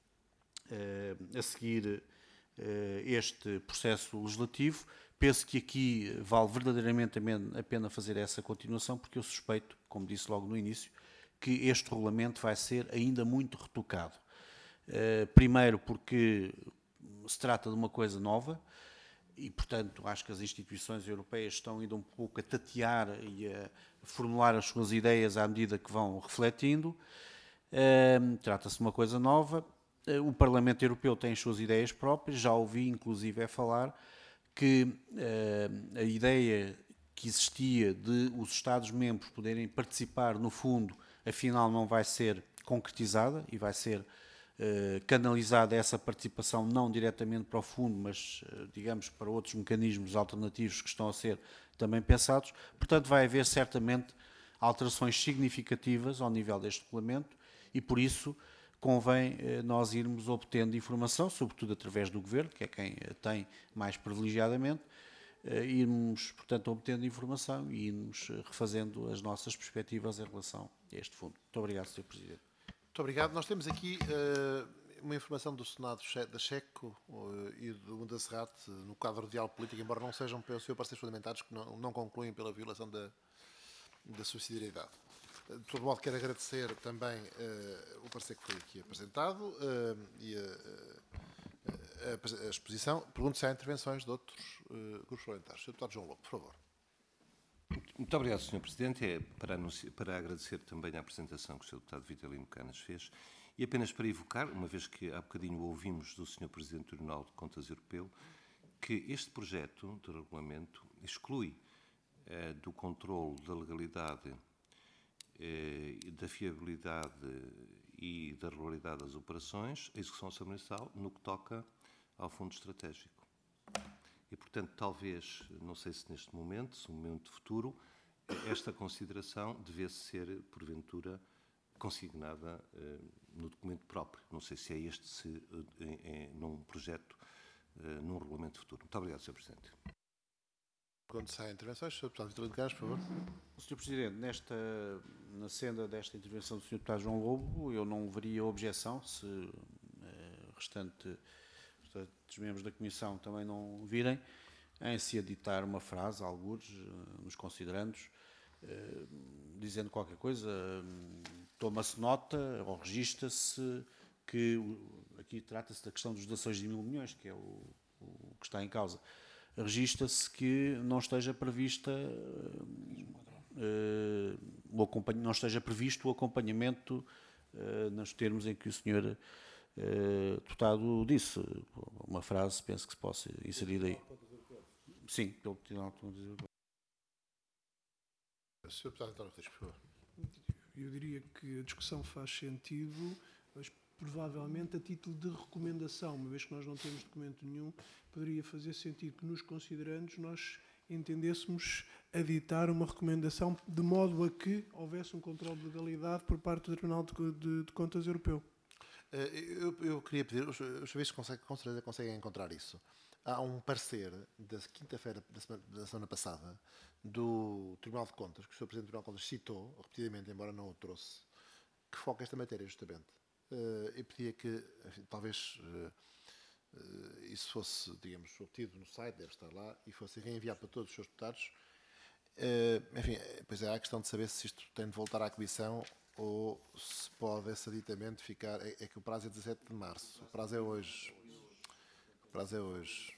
a seguir este processo legislativo. Penso que aqui vale verdadeiramente a pena fazer essa continuação, porque eu suspeito, como disse logo no início, que este regulamento vai ser ainda muito retocado. Primeiro porque se trata de uma coisa nova e, portanto, acho que as instituições europeias estão ainda um pouco a tatear e a formular as suas ideias à medida que vão refletindo. Uh, Trata-se de uma coisa nova. Uh, o Parlamento Europeu tem as suas ideias próprias, já ouvi inclusive é falar que uh, a ideia que existia de os Estados-membros poderem participar no fundo, afinal não vai ser concretizada e vai ser uh, canalizada essa participação não diretamente para o fundo, mas uh, digamos para outros mecanismos alternativos que estão a ser também pensados. Portanto, vai haver certamente alterações significativas ao nível deste regulamento e por isso convém uh, nós irmos obtendo informação, sobretudo através do Governo, que é quem uh, tem mais privilegiadamente, Uh, irmos, portanto, obtendo informação e irmos uh, refazendo as nossas perspectivas em relação a este fundo. Muito obrigado, senhor Presidente. Muito obrigado. Nós temos aqui uh, uma informação do Senado da Checo uh, e do Bundesrat uh, no quadro de diálogo político, embora não sejam pelo seu pareceres fundamentados, que não, não concluem pela violação da, da subsidiariedade. Uh, de todo modo, quero agradecer também uh, o parecer que foi aqui apresentado uh, e a uh, a exposição. Pergunto se há intervenções de outros uh, grupos parlamentares. senhor Deputado João Lobo, por favor. Muito obrigado, senhor Presidente. É para, anunciar, para agradecer também a apresentação que o senhor Deputado Vitalino Canas fez e apenas para evocar, uma vez que há bocadinho ouvimos do senhor Presidente do Tribunal de Contas Europeu, que este projeto de regulamento exclui eh, do controle da legalidade, eh, da fiabilidade e da regularidade das operações a execução orçamental no que toca ao fundo estratégico. E, portanto, talvez, não sei se neste momento, se no momento futuro, esta consideração devesse ser, porventura, consignada eh, no documento próprio. Não sei se é este, se é, é num projeto, eh, num regulamento futuro. Muito obrigado, senhor Presidente. Quando saem intervenções, senhor Deputado Vitalino Canas, por favor. senhor Presidente, nesta, na senda desta intervenção do senhor Deputado João Lobo, eu não veria objeção se eh, restante os membros da Comissão também não virem, em se aditar uma frase, alguns, nos considerandos, eh, dizendo qualquer coisa, toma-se nota ou registra-se que aqui trata-se da questão dos doações de mil milhões, que é o, o que está em causa. Registra-se que não esteja prevista uh, o acompanha, não esteja previsto o acompanhamento uh, nos termos em que o senhor Uh, deputado disse, uma frase, penso que se possa inserir aí. Sim, pelo Tribunal de Contas Europeu. senhor Deputado António Rodrigues, por favor. Eu diria que a discussão faz sentido, mas provavelmente a título de recomendação, uma vez que nós não temos documento nenhum, poderia fazer sentido que nos considerandos nós entendêssemos aditar uma recomendação de modo a que houvesse um controle de legalidade por parte do Tribunal de, de, de Contas Europeu. Eu, eu queria pedir, os, os serviços conseguem, com certeza conseguem encontrar isso. Há um parecer da quinta-feira da semana, da semana passada do Tribunal de Contas, que o senhor Presidente do Tribunal de Contas citou, repetidamente, embora não o trouxe, que foca esta matéria justamente. Uh, eu pedia que, enfim, talvez uh, uh, isso fosse, digamos, obtido no site, deve estar lá, e fosse reenviado para todos os seus deputados. Uh, enfim, pois é, há a questão de saber se isto tem de voltar à Comissão ou se pode esse aditamento ficar... É, é que o prazo é dezassete de março. O prazo é hoje. O prazo é hoje.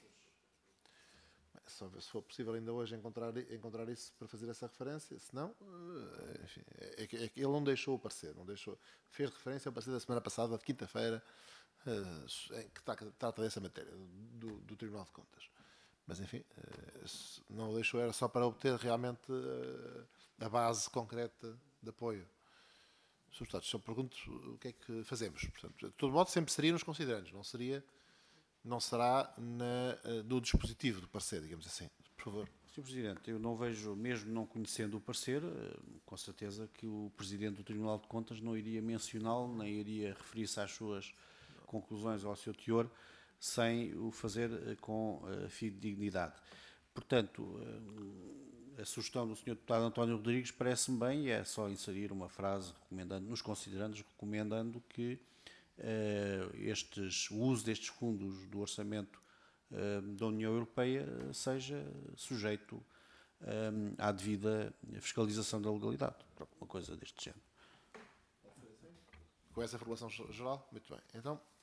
Se, se for possível ainda hoje encontrar, encontrar isso para fazer essa referência. Se não, enfim, é que, é que ele não deixou o parecer. Não deixou, fez referência ao parecer da semana passada, de quinta-feira, uh, que trata, trata dessa matéria, do, do Tribunal de Contas. Mas, enfim, uh, não o deixou, era só para obter realmente uh, a base concreta de apoio. senhor Deputado, só pergunto o que é que fazemos. Portanto, de todo modo, sempre seria nos considerandos, não, seria, não será na, do dispositivo do parecer, digamos assim. Por favor. senhor Presidente, eu não vejo, mesmo não conhecendo o parecer, com certeza que o Presidente do Tribunal de Contas não iria mencioná-lo, nem iria referir-se às suas conclusões ou ao seu teor, sem o fazer com fidedignidade. Portanto, a sugestão do senhor Deputado António Rodrigues parece-me bem e é só inserir uma frase recomendando, nos considerando, recomendando que uh, estes, o uso destes fundos do orçamento uh, da União Europeia seja sujeito um, à devida fiscalização da legalidade. Uma coisa deste género. Com essa formulação geral? Muito bem. Então,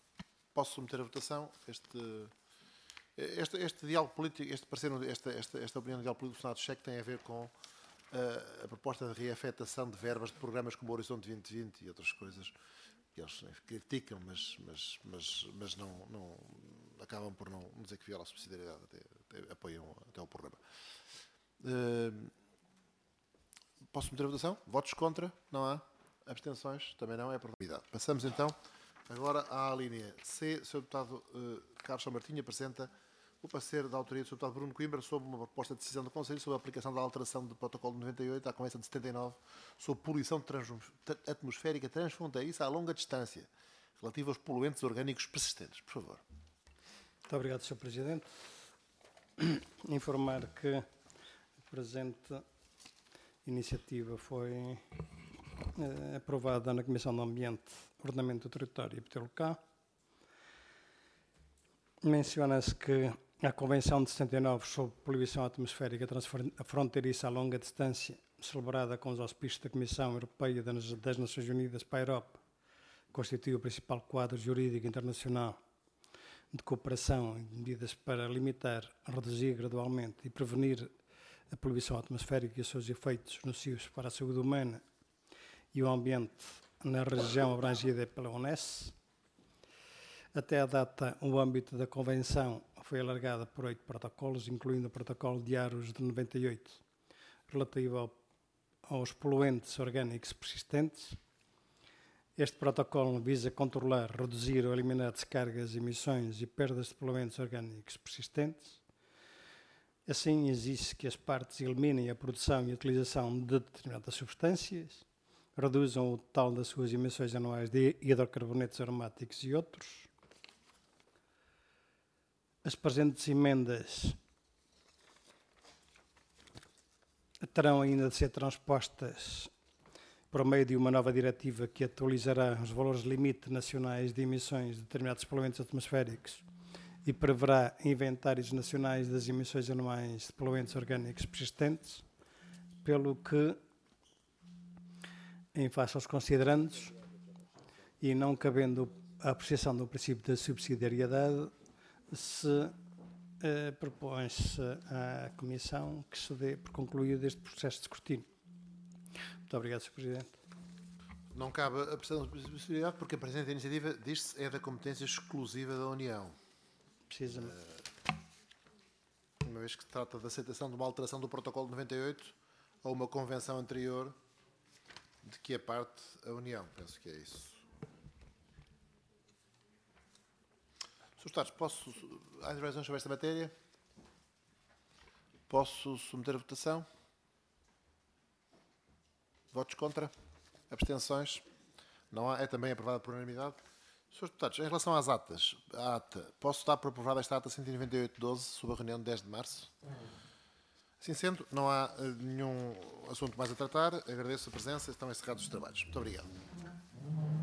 posso submeter a votação este, este, este diálogo político, este parecer, esta, esta, esta opinião do diálogo político do Senado Cheque tem a ver com uh, a proposta de reafetação de verbas de programas como o Horizonte vinte vinte e outras coisas que eles criticam, mas, mas, mas, mas não, não, acabam por não dizer que viola a subsidiariedade, até, até apoiam até o programa. Uh, posso submeter a votação? Votos contra? Não há. Abstenções? Também não. É aprovado. Passamos então agora à linha C. O senhor Deputado uh, Carlos São Martinho apresenta o parecer da autoria do senhor Deputado Bruno Coimbra sobre uma proposta de decisão do Conselho sobre a aplicação da alteração do protocolo de noventa e oito à Convenção de setenta e nove sobre poluição trans atmosférica transfronteiriça a longa distância, relativa aos poluentes orgânicos persistentes. Por favor. Muito obrigado, senhor Presidente. Informar que a presente iniciativa foi eh, aprovada na Comissão do Ambiente, Ordenamento do Território e Poder Local. Menciona-se que a Convenção de setenta e nove sobre poluição atmosférica transfronteiriça a longa distância, celebrada com os auspícios da Comissão Europeia das Nações Unidas para a Europa, constitui o principal quadro jurídico internacional de cooperação e de medidas para limitar, reduzir gradualmente e prevenir a poluição atmosférica e os seus efeitos nocivos para a saúde humana e o ambiente na região abrangida pela Unesco. Até a data, o âmbito da Convenção foi alargado por oito protocolos, incluindo o Protocolo de Aros de noventa e oito, relativo ao, aos poluentes orgânicos persistentes. Este protocolo visa controlar, reduzir ou eliminar descargas, emissões e perdas de poluentes orgânicos persistentes. Assim, exige que as partes eliminem a produção e a utilização de determinadas substâncias, reduzam o total das suas emissões anuais de hidrocarbonetos aromáticos e outros. As presentes emendas terão ainda de ser transpostas por meio de uma nova diretiva que atualizará os valores limite nacionais de emissões de determinados poluentes atmosféricos e preverá inventários nacionais das emissões anuais de poluentes orgânicos persistentes, pelo que, em face aos considerandos, e não cabendo a apreciação do princípio da subsidiariedade, se eh, propõe-se à Comissão que se dê por concluído este processo de escrutínio. Muito obrigado, senhor Presidente. Não cabe a apreciação da subsidiariedade porque a presente iniciativa, diz-se, é da competência exclusiva da União. Precisamente. Uma vez que se trata da aceitação de uma alteração do protocolo de noventa e oito a uma convenção anterior de que é parte a União. Penso que é isso. senhores Deputados, posso... Há intervenções sobre esta matéria? Posso submeter a votação? Votos contra? Abstenções? Não há. É também aprovada por unanimidade. senhores Deputados, em relação às atas, a ata, posso dar por aprovada esta ata cento e noventa e oito doze sobre a reunião de dez de março? Assim sendo, não há uh, nenhum assunto mais a tratar. Agradeço a presença. Estão encerrados os trabalhos. Muito obrigado.